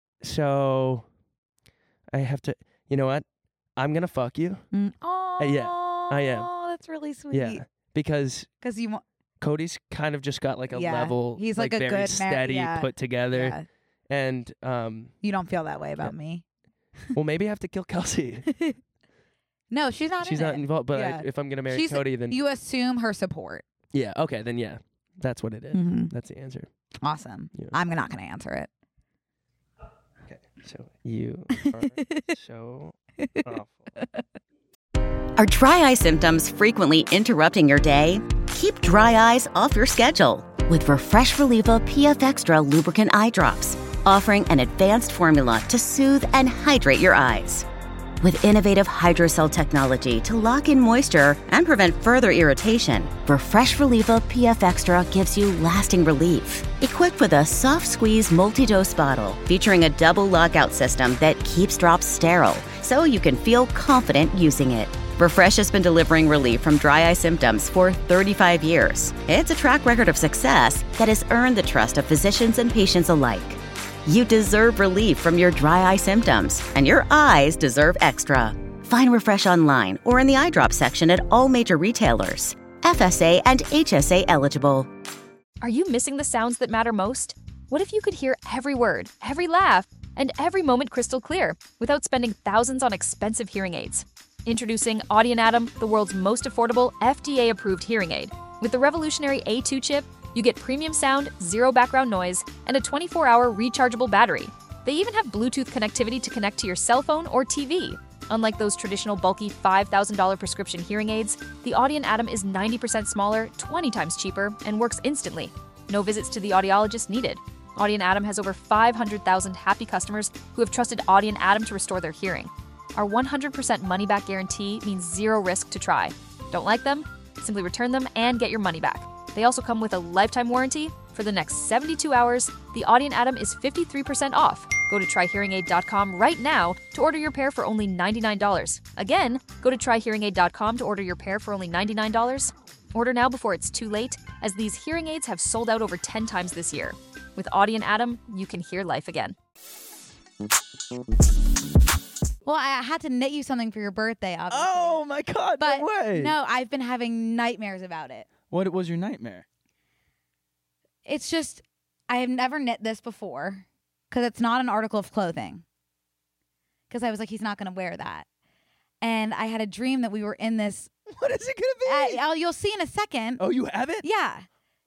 so I have to. You know what? I'm gonna fuck you. Mm. Uh, yeah, I am. Oh, that's really sweet. Yeah, because Because you want. Cody's kind of just got like a Yeah, level. he's like a very good mar- steady, yeah, put together, yeah. and um. You don't feel that way about me. Well, maybe I have to kill Kelsey. No, she's not. She's in not it. involved. But I- Yeah. if I'm gonna marry She's- Cody, then you assume her support. yeah. Okay, then yeah, that's what it is. Mhm. That's the answer. Awesome. I'm not going to answer it. Okay, so you are so awful. Are dry eye symptoms frequently interrupting your day? Keep dry eyes off your schedule with Refresh Reliever P F Extra Lubricant Eye Drops, offering an advanced formula to soothe and hydrate your eyes. With innovative hydrocell technology to lock in moisture and prevent further irritation, Refresh Reliever P F Extra gives you lasting relief. Equipped with a soft squeeze multi-dose bottle featuring a double lockout system that keeps drops sterile, so you can feel confident using it. Refresh has been delivering relief from dry eye symptoms for thirty-five years. It's a track record of success that has earned the trust of physicians and patients alike. You deserve relief from your dry eye symptoms, and your eyes deserve extra. Find Refresh online or in the eye drop section at all major retailers. F S A and H S A eligible. Are you missing the sounds that matter most? What if you could hear every word, every laugh, and every moment crystal clear without spending thousands on expensive hearing aids? Introducing Audien Atom, the world's most affordable F D A-approved hearing aid. With the revolutionary A two chip, you get premium sound, zero background noise, and a twenty-four hour rechargeable battery. They even have Bluetooth connectivity to connect to your cell phone or T V. Unlike those traditional bulky five thousand dollars prescription hearing aids, the Audien Atom is ninety percent smaller, twenty times cheaper, and works instantly. No visits to the audiologist needed. Audien Atom has over five hundred thousand happy customers who have trusted Audien Atom to restore their hearing. Our one hundred percent money-back guarantee means zero risk to try. Don't like them? Simply return them and get your money back. They also come with a lifetime warranty. For the next seventy-two hours, the Audien Atom is fifty-three percent off. Go to try hearing aid dot com right now to order your pair for only ninety-nine dollars. Again, go to try hearing aid dot com to order your pair for only ninety-nine dollars. Order now before it's too late, as these hearing aids have sold out over ten times this year. With Audien Atom, you can hear life again. Well, I had to knit you something for your birthday, obviously. Oh my God! But no way. no, I've been having nightmares about it. What was your nightmare? It's just I have never knit this before because it's not an article of clothing. Because I was like, he's not going to wear that. And I had a dream that we were in this. What is it going to be? Uh, oh, you'll see in a second. Oh, you have it? Yeah.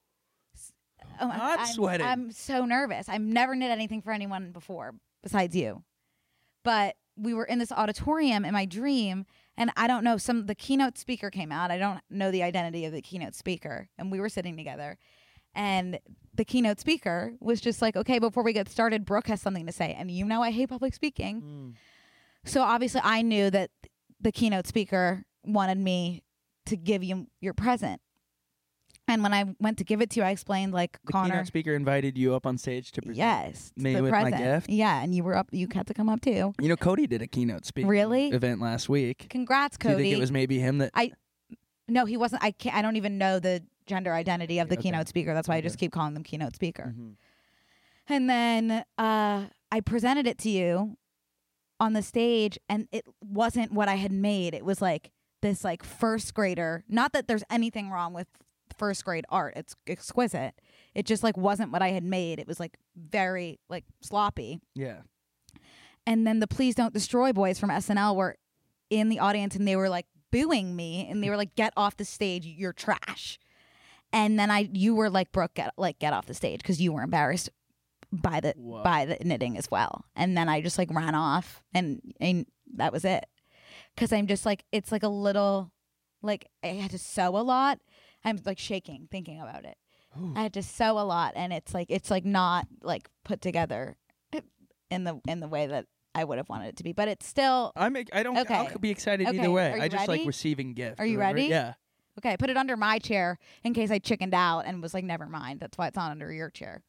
Oh, I'm I'm sweating. I'm so nervous. I've never knit anything for anyone before besides you. But we were in this auditorium in my dream, and I don't know, some the keynote speaker came out. I don't know the identity of the keynote speaker. And we were sitting together. And the keynote speaker was just like, okay, before we get started, Brooke has something to say. And you know I hate public speaking. Mm. So obviously I knew that the keynote speaker wanted me to give you your present. And when I went to give it to you, I explained like The Connor. keynote speaker invited you up on stage to present Yes, me the with present. my gift. Yeah, and you were up. You had to come up too. You know, Cody did a keynote speaking Really? event last week. Congrats, Do you Cody. think it was maybe him that? I no, he wasn't. I can't. I don't even know the gender identity of the Okay. keynote speaker. That's why I just keep calling them keynote speaker. Mhm. And then uh, I presented it to you on the stage, and it wasn't what I had made. It was like this, like first grader. Not that there's anything wrong with first grade art. It's exquisite. It just like wasn't what I had made. It was like very like sloppy. Yeah. And then the Please Don't Destroy boys from S N L were in the audience, and they were like booing me, and they were like, "Get off the stage, you're trash." And then I, you were like, "Brooke, get like get off the stage," because you were embarrassed by the Whoa. by the knitting as well. And then I just like ran off, and and that was it. Because I'm just like, it's like a little, like I had to sew a lot. I'm like shaking thinking about it. Ooh. I had to sew a lot, and it's like it's like not like put together in the in the way that I would have wanted it to be. But it's still. I'm. I don't. Okay. I'll be excited Okay. either way. Are you I just ready? like receiving gifts. Are you Remember? ready? Yeah. Okay, put it under my chair in case I chickened out and was like, never mind. That's why it's not under your chair.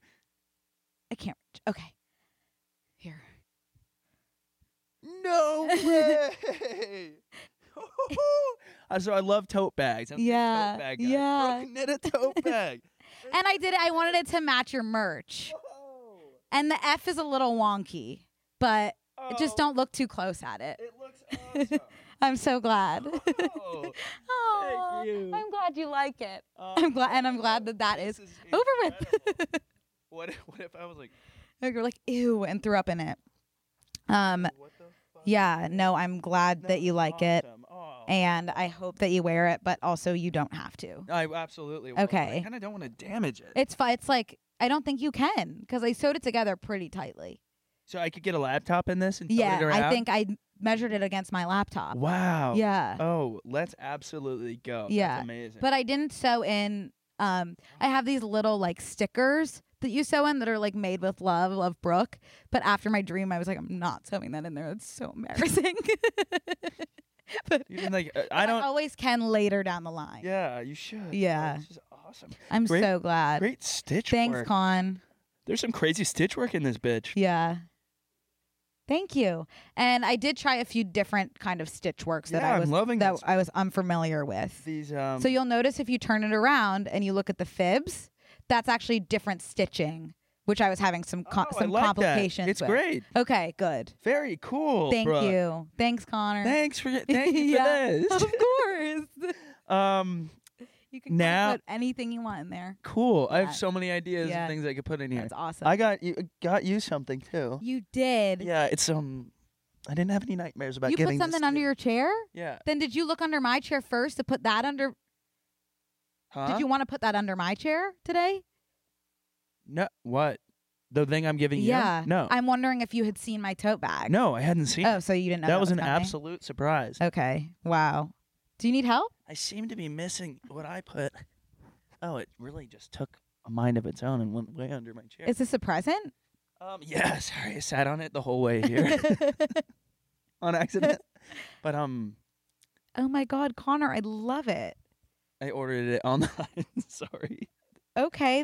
I can't reach. Okay. Here. No way. Uh, so I love tote bags. I'm a big Yeah, Tote bag guy. yeah. Brooke knit a tote bag. And I did it. I wanted it to match your merch. And the F is a little wonky, but just don't look too close at it. It looks awesome. I'm so glad. Oh, Aw, thank you. I'm glad you like it. Oh, I'm glad, and I'm glad that that is, over with. What if, what if I was like, Like, you're like, ew, and threw up in it. Um, yeah, no, I'm glad that you like it, and I hope that you wear it, but also you don't have to. I absolutely will. Okay. I kind of don't want to damage it. It's fine. It's like I don't think you can because I sewed it together pretty tightly. So I could get a laptop in this and tote Yeah, it around? I think I measured it against my laptop. Wow. Yeah. Oh, let's absolutely go. Yeah. That's amazing. But I didn't sew in. Um, I have these little like stickers that you sew in that are like made with love, love Brooke. But after my dream, I was like, I'm not sewing that in there. It's so embarrassing. But you mean, like, uh, I don't. always can later down the line. Yeah, you should. Yeah. This is awesome. I'm Great- so glad. Great stitch Thanks, work. Con. There's some crazy stitch work in this bitch. Yeah. Thank you. And I did try a few different kind of stitch works that Yeah, I I'm was loving that this. I was unfamiliar with. These. Um, So you'll notice if you turn it around and you look at the fibs, that's actually different stitching, which I was having some co- Oh, I some like that. complications It's with. great. Okay, good. Very cool. Thank Brooke. you. Thanks, Connor. Thanks for thank you for Yeah, this. Of course. Um. You can now, put anything you want in there. cool. I Yeah. have so many ideas Yeah. of things I could put in here. That's awesome. I got you. Got you something too. You did. Yeah, it's um. I didn't have any nightmares about You put getting something this under to- your chair? Yeah. Then did you look under my chair first to put that under? Huh? Did you want to put that under my chair today? No. What? The thing I'm giving Yeah. you? No. I'm wondering if you had seen my tote bag. No, I hadn't seen. Oh, it. so you didn't know that that was was an coming? absolute surprise. Okay. Wow. Do you need help? I seem to be missing what I put. Oh, it really just took a mind of its own and went way under my chair. Is this a present? Um. Yeah. Sorry, I sat on it the whole way here on accident. But um, Oh my God, Connor, I love it. I ordered it online. Sorry. Okay.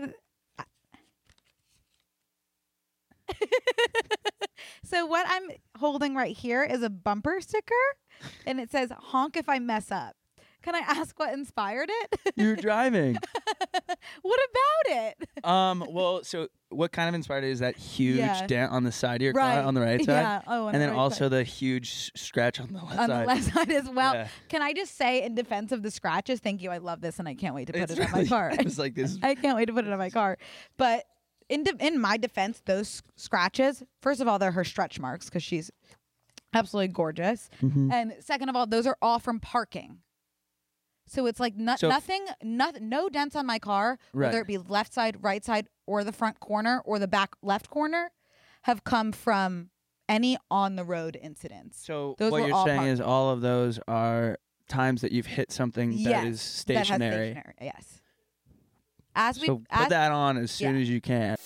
So what I'm holding right here is a bumper sticker, and it says "honk if I mess up," Can I ask what inspired it? You're driving. What about it? Um. Well, so what kind of inspired it is that huge Yeah. dent on the side of your Right. car on the right side, Yeah. Oh, on and the then right also side. the huge s- scratch on the left On side. the left side as well. Yeah. Can I just say, in defense of the scratches, thank you. I love this, and I can't wait to put It's it on my really- car. it was like this. I can't wait to put it on my car. But in de- in my defense, those s- scratches, first of all, they're her stretch marks because she's absolutely gorgeous, Mhm. and second of all, those are all from parking. So it's like no- So- nothing, nothing, no dents on my car, whether Right. it be left side, right side, or the front corner or the back left corner, have come from any on the road incidents. So those what were you're all saying park- is all of those are times that you've hit something that Yes, is that has stationary. stationary, yes. As we So as, put that on as soon yeah. as you can.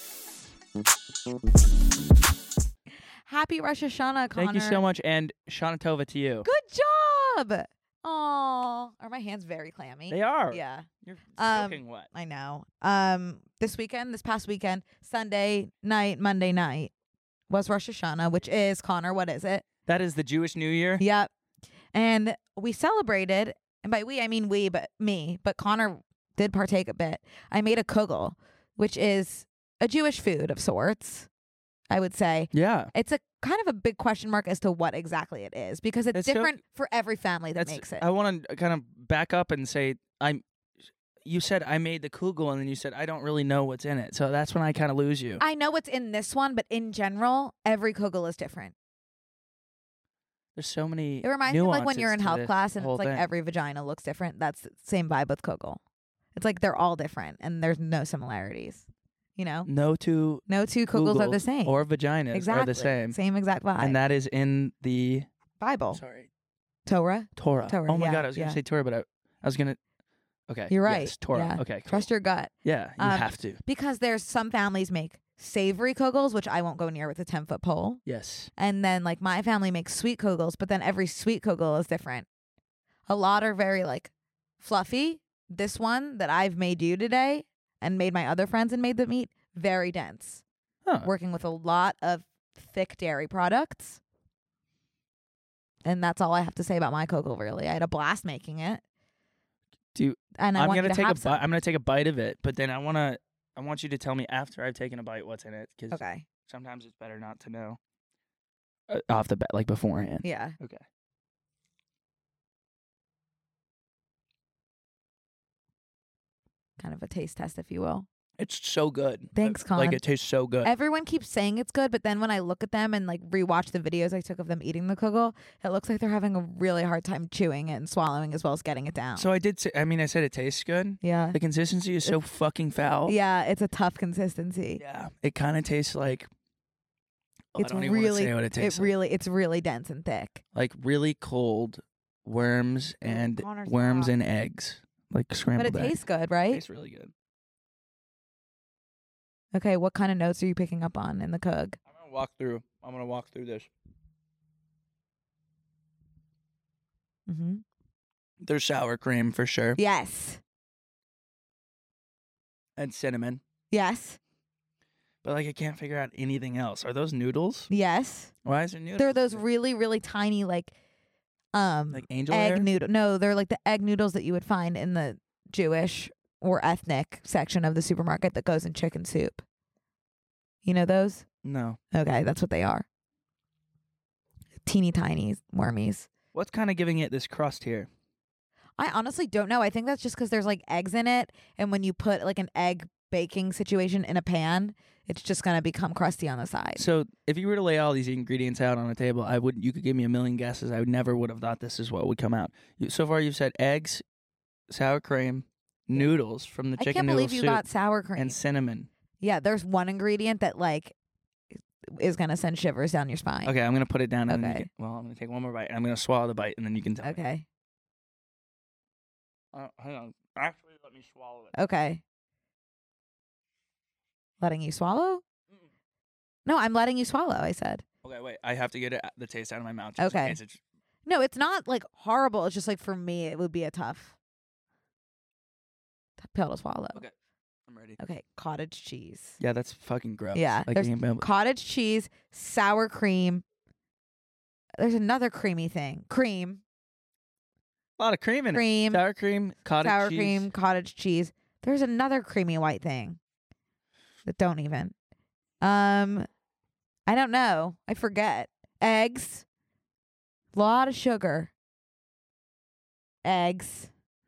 Happy Rosh Hashanah, Connor. Thank you so much, and Shana Tova to you. Good job. Oh, are my hands very clammy? They are. Yeah. You're Um, soaking wet. I know. Um, this weekend, this past weekend, Sunday night, Monday night was Rosh Hashanah, which is, Connor, what is it? That is the Jewish New Year. Yep. And we celebrated, and by we, I mean we, but me, but Connor did partake a bit. I made a kugel, which is a Jewish food of sorts, I would say. Yeah. It's a kind of a big question mark as to what exactly it is because it's That's so- different for every family that That's, makes it. I want to kind of back up and say I'm. You said I made the kugel, and then you said I don't really know what's in it. So that's when I kind of lose you. I know what's in this one, but in general, every kugel is different. There's so many. It reminds me of like when you're in nuances to health this class and whole it's like thing. every vagina looks different. That's the same vibe with kugel. It's like they're all different and there's no similarities. You know? No two. No two kugels are the kugels same. Or vaginas exactly. are the same. Same exact vibe. And that is in the Bible. Sorry. Torah. Torah. Torah, Oh my yeah, god, I was yeah. gonna say Torah, but I, I was gonna. Okay. You're right. Yes, Torah. Yeah. Okay. Cool. Trust your gut. Yeah, you Um, have to. Because there's some families make savory kugels, which I won't go near with a ten foot pole. Yes. And then like my family makes sweet kugels, but then every sweet kugel is different. A lot are very like fluffy. This one that I've made you today and made my other friends and made them eat, very dense. Huh. Working with a lot of thick dairy products. And that's all I have to say about my kugel, really. I had a blast making it. Do you, And I I'm want you gonna to take a have bite. some. I'm gonna take a bite of it, but then I wanna. I want you to tell me after I've taken a bite what's in it, because Okay. sometimes it's better not to know uh, off the bat, like beforehand. Yeah. Okay. Kind of a taste test, if you will. It's so good. Thanks, Like Con. it tastes so good. Everyone keeps saying it's good, but then when I look at them and like rewatch the videos I took of them eating the kugel, it looks like they're having a really hard time chewing it and swallowing as well as getting it down. So I did. Say, I mean, I said it tastes good. Yeah. The consistency is so fucking foul. Yeah, it's a tough consistency. Yeah. It kind of tastes like. Oh, It's I don't even wanna really, say what it tastes like. really, it's really dense and thick. Like really cold worms and Connor's worms not. and eggs, like scrambled. But it egg. tastes good, right? Tastes really good. Okay, what kind of notes are you picking up on in the kug? I'm gonna walk through. I'm gonna walk through this. Mm-hmm. There's sour cream for sure. Yes. And cinnamon. Yes. But like I can't figure out anything else. Are those noodles? Yes. Why is there noodles? They're those really, really tiny, like, um, Like angel egg hair? noodle. No, they're like the egg noodles that you would find in the Jewish or ethnic section of the supermarket that goes in chicken soup. You know those? No. Okay, that's what they are. Teeny tiny wormies. What's kind of giving it this crust here? I honestly don't know. I think that's just because there's like eggs in it, and when you put like an egg baking situation in a pan, it's just gonna become crusty on the side. So if you were to lay all these ingredients out on a table, I would. You could give me a million guesses. I would never would have thought this is what would come out. You, so far, you've said eggs, sour cream, noodles from the I chicken can't noodle believe you soup, got sour cream. and cinnamon. Yeah, there's one ingredient that like is gonna send shivers down your spine. Okay, I'm gonna put it down. And then you Okay. can, well, I'm gonna take one more bite, and I'm gonna swallow the bite, and then you can tell. me. Okay. Uh, hang on. Actually, let me swallow it. Okay. Letting you swallow? No, I'm letting you swallow, I said. Okay, wait. I have to get it, the taste out of my mouth. Just Okay. In case it's, No, it's not like horrible. It's just like for me, it would be a tough tough pill to swallow. Okay, I'm ready. Okay, cottage cheese. Yeah, that's fucking gross. Yeah, Like, there's you can't- cottage cheese, sour cream. There's another creamy thing. Cream. A lot of cream in cream, it. Sour cream, cottage sour cheese. cream, cottage cheese. There's another creamy white thing that don't even. Um, I don't know. I forget. Eggs. A lot of sugar. Eggs.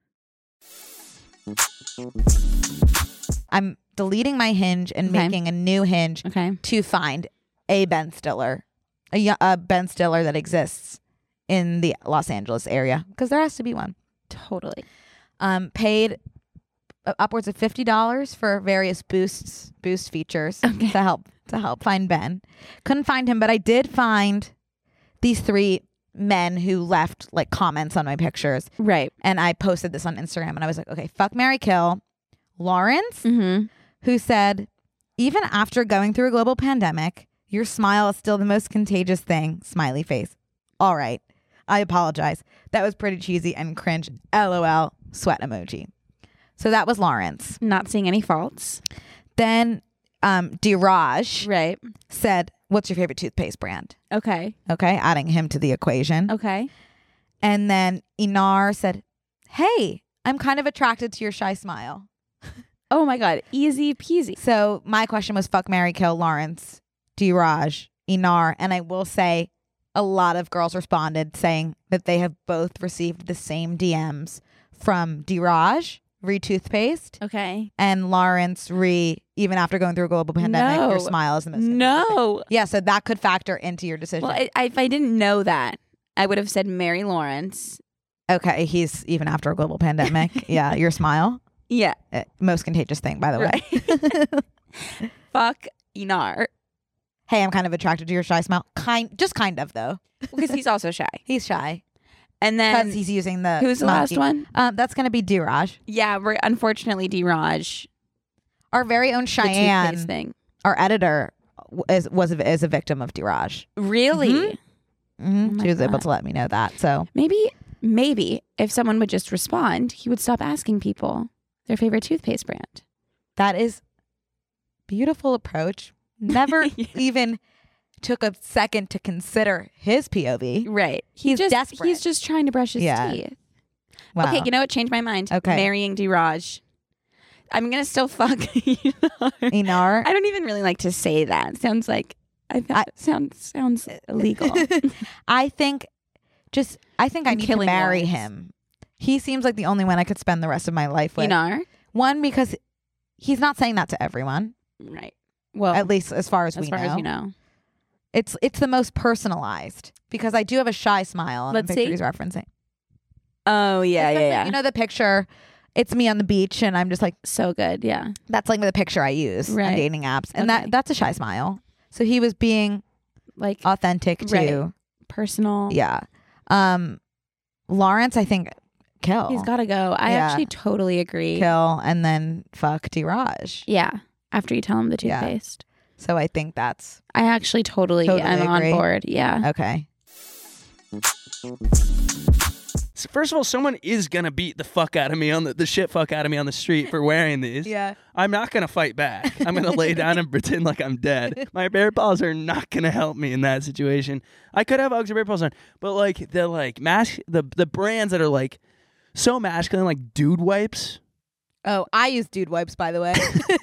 I'm deleting my Hinge and Okay. making a new Hinge Okay. to find a Ben Stiller, a, yo- a Ben Stiller that exists in the Los Angeles area, because there has to be one. Totally. Um, paid uh, upwards of fifty dollars for various boosts, boost features to help to help find Ben. Couldn't find him, but I did find these three men who left like comments on my pictures. Right. And I posted this on Instagram, and I was like, okay, fuck, marry, kill. Lawrence, Mm-hmm. who said, even after going through a global pandemic, your smile is still the most contagious thing. Smiley face. All right. I apologize. That was pretty cheesy and cringe. LOL. Sweat emoji. So that was Lawrence. Not seeing any faults. Then um, Diraj right. said, what's your favorite toothpaste brand? Okay. Okay. Adding him to the equation. Okay. And then Inar said, hey, I'm kind of attracted to your shy smile. Oh my God. Easy peasy. So my question was fuck, marry, kill Lawrence, Diraj, Inar. And I will say a lot of girls responded saying that they have both received the same D Ms from Diraj, re toothpaste. Okay. And Lawrence, re even after going through a global pandemic, No. your smile is the most No. Yeah, so that could factor into your decision. Well, I, I, if I didn't know that, I would have said Mary Lawrence. Okay, he's even after a global pandemic. Yeah, your smile. Yeah. Uh, most contagious thing, by the way. Fuck Inar. Hey, I'm kind of attracted to your shy smile. Kind, just kind of though. Because he's also shy. He's shy. And then Because he's using the who's the last monkey. one? Um, that's going to be Diraj. Yeah, we're, unfortunately, D-Raj. Our very own toothpaste Cheyenne, thing. our editor, w- is was a, is a victim of Diraj. Really? Mm-hmm. Mm-hmm. Oh my she was able God. to let me know that. So Maybe, maybe if someone would just respond, he would stop asking people their favorite toothpaste brand. that is beautiful approach. Never even took a second to consider his P O V. Right. He's just, desperate. He's just trying to brush his Yeah. teeth. Wow. Okay, you know what? Change my mind. Okay. Marrying D-Raj. I'm going to still fuck Inar. Inar. I don't even really like to say that. Sounds like, I, I sounds sounds illegal. I think just I think I I'm need to killing marry Lawrence. him. He seems like the only one I could spend the rest of my life with. Inar? One, because he's not saying that to everyone. Right. Well, At least as far as, as we far know. as we know. It's it's the most personalized because I do have a shy smile on Let's the picture see. he's referencing. Oh, yeah, It's yeah, the- yeah. You know the picture, it's me on the beach and I'm just like, so good, yeah. that's like the picture I use on Right. dating apps. And Okay. that that's a shy smile. So he was being Like authentic to right. personal. yeah. Um Lawrence, I think kill. He's got to go. I Yeah. actually totally agree. kill and then fuck Diraj. Yeah. After you tell him the Yeah. toothpaste. So I think that's I actually totally, Totally am on agree. board. Yeah. okay. So first of all, someone is gonna beat the fuck out of me on the, the shit fuck out of me on the street for wearing these. Yeah. I'm not gonna fight back. I'm gonna lay down and pretend like I'm dead. My bear paws are not gonna help me in that situation. I could have Uggs or bear paws on, but like the like mask the the brands that are like so masculine, like dude wipes. Oh, I use dude wipes, by the way.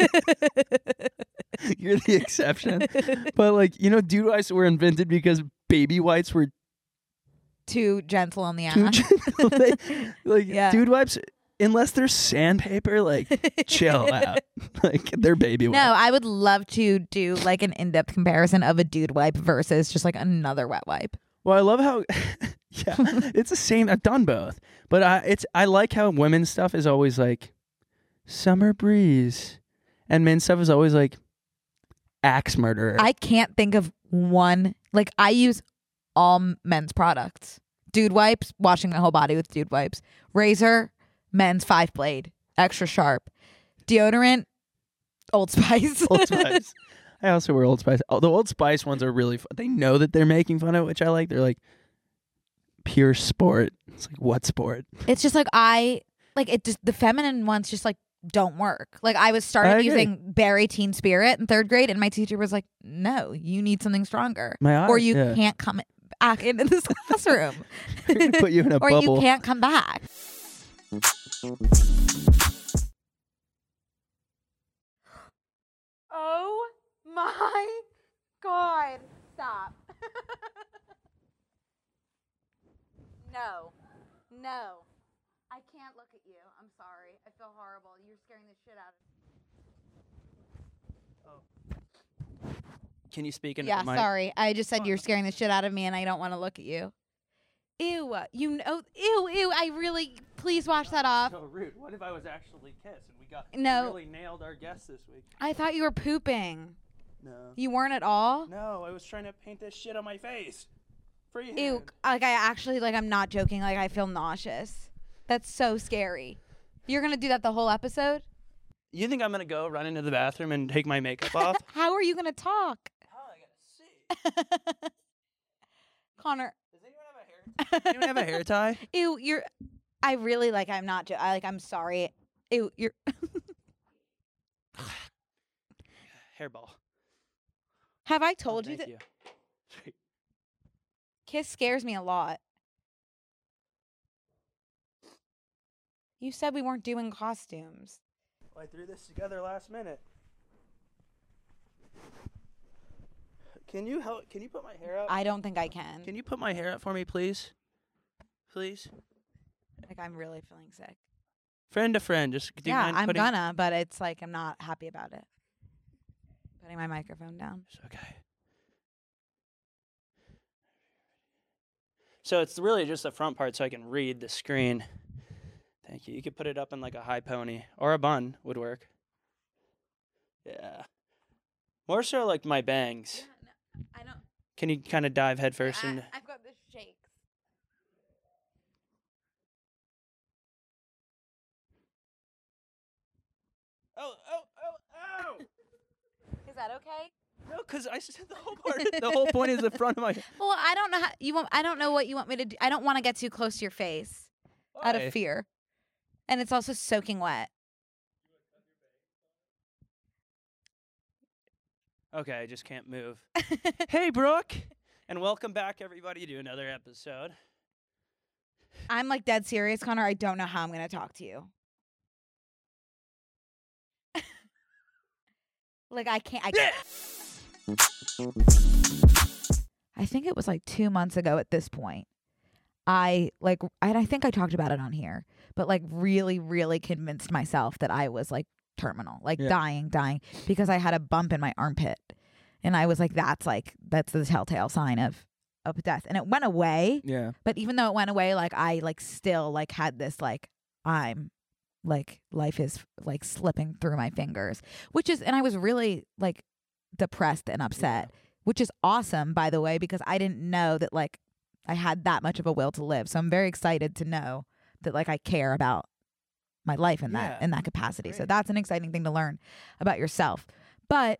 You're the exception. But like, you know, dude wipes were invented because baby wipes were Too gentle on the too ass. gentle. They- like Yeah. dude wipes, unless they're sandpaper, like chill out. Like they're baby wipes. No, I would love to do like an in-depth comparison of a dude wipe versus just like another wet wipe. Well, I love how, yeah, it's the same. I've done both, but I it's I like how women's stuff is always like summer breeze, and men's stuff is always like axe murderer. I can't think of one. Like I use all men's products. Dude wipes, washing my whole body with dude wipes. Razor, men's five blade, extra sharp. Deodorant, Old Spice. Old Spice. I also wear Old Spice. Oh, the Old Spice ones are really fun. They know that they're making fun of it, which I like. They're like pure sport. It's like, what sport? It's just like I like it. Just the feminine ones just like don't work. Like I was I started agree. using Berry Teen Spirit in third grade, and my teacher was like, "No, you need something stronger, My eye- or you yeah. can't come back into this classroom. Put you in a or bubble. you can't come back. Oh my God. Stop. No. No. I can't look at you. I'm sorry. I feel horrible. You're scaring the shit out of me. Can you speak into Yeah, the mic? sorry. I just said you're scaring the shit out of me and I don't want to look at you. Ew. You know, ew, ew. I really, please wash that off. So rude. What if I was actually kissed and we got No. really nailed our guest this week? I thought you were pooping. No. You weren't at all? No, I was trying to paint this shit on my face. Free Ew. hand. Like, I actually, like, I'm not joking. Like, I feel nauseous. That's so scary. You're going to do that the whole episode? You think I'm gonna go run into the bathroom and take my makeup off? How are you going to talk? Connor. Does anyone have a hair tie? Ew, you're. I really like. I'm not. Jo- I like. I'm sorry. Ew, you're. Hairball. Have I told Oh, you thank that you. Kiss scares me a lot? You said we weren't doing costumes. Well, I threw this together last minute. Can you help? Can you put my hair up? I don't think I can. Can you put my hair up for me, please? Please. Like, I'm really feeling sick. Friend to friend, just do you Yeah, mind I'm putting- gonna, but it's like I'm not happy about it. Putting my microphone down. It's okay. So it's really just the front part so I can read the screen. Thank you. You could put it up in like a high pony or a bun would work. Yeah. More so like my bangs. I don't. Can you kind of dive headfirst into? I've got the shakes. Oh, oh, oh, oh! Is that okay? No, because I said the whole part. The whole point is the front of my. Well, I don't know how you want. I don't know what you want me to do. I don't want to get too close to your face, out Why? of fear, and it's also soaking wet. Okay, I just can't move. Hey, Brooke, and welcome back, everybody, to another episode. I'm like dead serious, Connor. I don't know how I'm going to talk to you. Like I can't. I can't. I think it was like two months ago at this point. I like, and I think I talked about it on here, but like really, really convinced myself that I was like terminal, like Yeah. dying, dying, because I had a bump in my armpit, and I was like, that's like that's the telltale sign of of death, and it went away. Yeah. But even though it went away, like I like still like had this like I'm like life is like slipping through my fingers, which is, and I was really like depressed and upset, which is awesome, by the way, because I didn't know that like I had that much of a will to live. So I'm very excited to know that like I care about my life in that Yeah. in that capacity. So that's an exciting thing to learn about yourself. But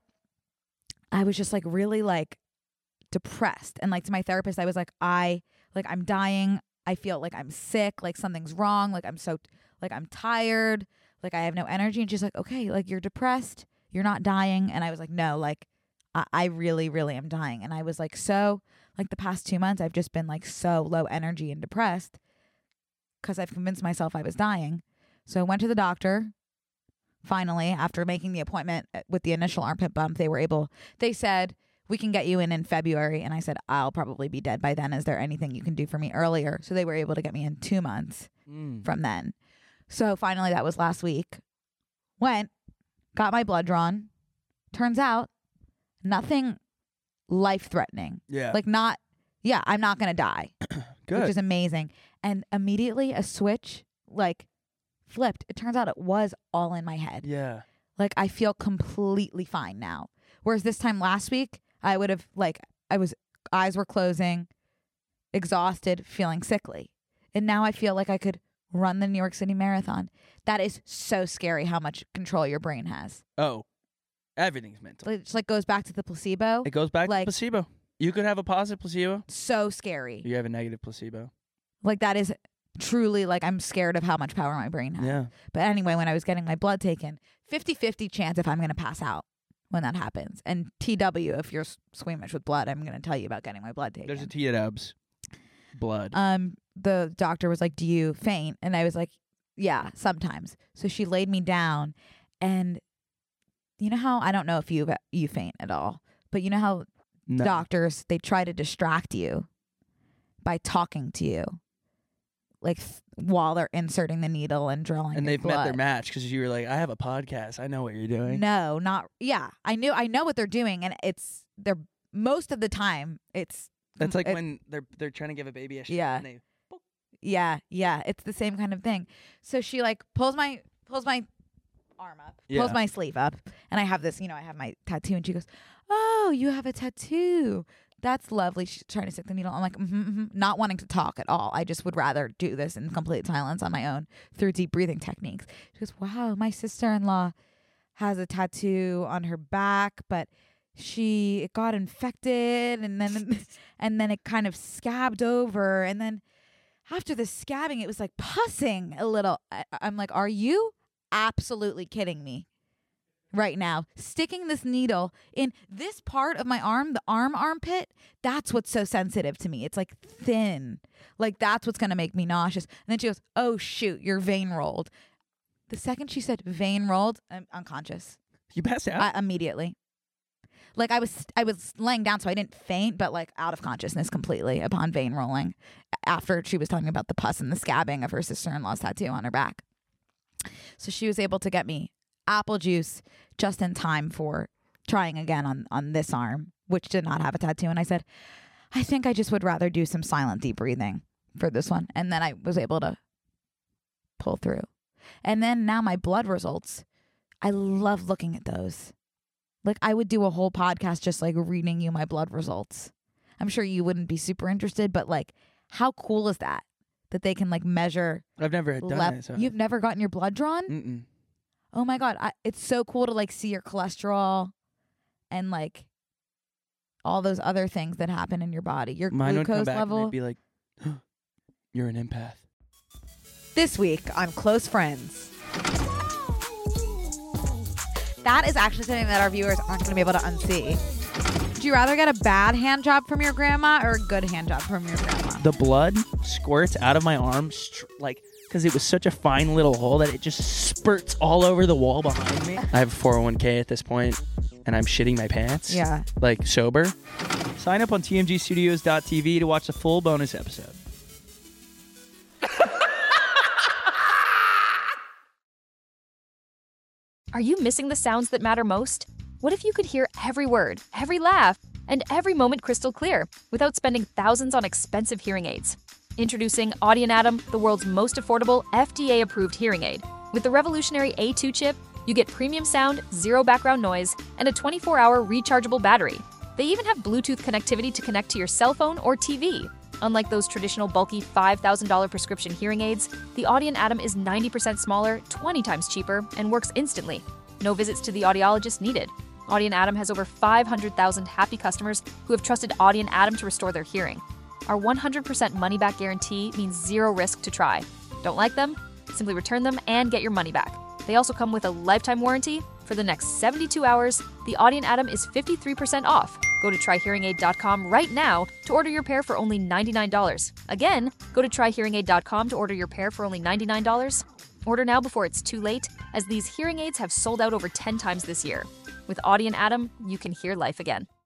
I was just like really like depressed, and like to my therapist I was like, I like I'm dying. I feel like I'm sick, like something's wrong, like I'm so like I'm tired, like I have no energy. And she's like, okay, like you're depressed, you're not dying. And I was like, no, like I, I really, really am dying. And I was like, so like the past two months I've just been like so low energy and depressed because I've convinced myself I was dying. So I went to the doctor. Finally, after making the appointment with the initial armpit bump, they were able, they said, we can get you in in February. And I said, I'll probably be dead by then. Is there anything you can do for me earlier? So they were able to get me in two months Mm. from then. So finally, that was last week. Went, got my blood drawn. Turns out nothing life-threatening. Yeah. Like not, yeah, I'm not going to die. Good. Which is amazing. And immediately a switch like flipped. It turns out it was all in my head. Yeah. Like I feel completely fine now. Whereas this time last week, I would have like, I was, eyes were closing, exhausted, feeling sickly. And now I feel like I could run the New York City Marathon. That is so scary how much control your brain has. Oh, everything's mental. It just like goes back to the placebo. It goes back like, to placebo. You could have a positive placebo. So scary. You have a negative placebo. Like that is truly like I'm scared of how much power my brain has. Yeah. But anyway, when I was getting my blood taken, fifty-fifty chance if I'm going to pass out when that happens. And T W, if you're s- squeamish with blood, I'm going to tell you about getting my blood taken. There's a T-dubs. Blood. Um, the doctor was like, do you faint? And I was like, yeah, sometimes. So she laid me down, and you know how, I don't know if you you faint at all, but you know how No. doctors, they try to distract you by talking to you, like th- while they're inserting the needle and drilling And your they've met their blood. match because you were like, I have a podcast. I know what you're doing. No, not, yeah. I knew, I know what they're doing, and it's, they're, most of the time, it's, That's like it- when they're they're trying to give a baby a shot. Yeah. And they, Yeah, yeah, it's the same kind of thing. So she like pulls my pulls my arm up, Yeah. pulls my sleeve up, and I have this, you know, I have my tattoo, and she goes, "Oh, you have a tattoo. That's lovely." She's trying to stick the needle. I'm like, mm-hmm, mm-hmm, not wanting to talk at all. I just would rather do this in complete silence on my own through deep breathing techniques. She goes, "Wow, my sister-in-law has a tattoo on her back, but she it got infected, and then and then it kind of scabbed over, and then." After the scabbing, it was like pussing a little. I, I'm like, are you absolutely kidding me right now? Sticking this needle in this part of my arm, the arm armpit, that's what's so sensitive to me. It's like thin. Like that's what's going to make me nauseous. And then she goes, oh, shoot, your vein rolled. The second she said vein rolled, I'm unconscious. You passed out? I, immediately. Like I was, I was laying down, so I didn't faint, but like out of consciousness completely upon vein rolling. After she was talking about the pus and the scabbing of her sister-in-law's tattoo on her back, so she was able to get me apple juice just in time for trying again on on this arm, which did not have a tattoo. And I said, I think I just would rather do some silent deep breathing for this one, and then I was able to pull through. And then now my blood results, I love looking at those. Like, I would do a whole podcast just, like, reading you my blood results. I'm sure you wouldn't be super interested, but, like, how cool is that? That they can, like, measure. I've never done lep- it. So. You've never gotten your blood drawn? Mm-mm. Oh, my God. I, it's so cool to, like, see your cholesterol and, like, all those other things that happen in your body. Your Mine would come glucose back level. and they'd be like, you're an empath. This week on Close Friends. That is actually something that our viewers aren't going to be able to unsee. Would you rather get a bad hand job from your grandma or a good hand job from your grandma? The blood squirts out of my arm, str- like, because it was such a fine little hole that it just spurts all over the wall behind me. I have a four oh one k at this point, and I'm shitting my pants. Yeah. Like, sober. Sign up on T M G studios dot T V to watch the full bonus episode. Are you missing the sounds that matter most? What if you could hear every word, every laugh, and every moment crystal clear without spending thousands on expensive hearing aids? Introducing Audion Atom, the world's most affordable F D A-approved hearing aid. With the revolutionary A two chip, you get premium sound, zero background noise, and a twenty-four hour rechargeable battery. They even have Bluetooth connectivity to connect to your cell phone or T V. Unlike those traditional bulky five thousand dollars prescription hearing aids, the Audion Atom is ninety percent smaller, twenty times cheaper, and works instantly. No visits to the audiologist needed. Audion Atom has over five hundred thousand happy customers who have trusted Audion Atom to restore their hearing. Our one hundred percent money-back guarantee means zero risk to try. Don't like them? Simply return them and get your money back. They also come with a lifetime warranty. For the next seventy-two hours, the Audion Atom is fifty-three percent off. Go to try hearing aid dot com right now to order your pair for only ninety-nine dollars. Again, go to try hearing aid dot com to order your pair for only ninety-nine dollars. Order now before it's too late, as these hearing aids have sold out over ten times this year. With Audion Atom, you can hear life again.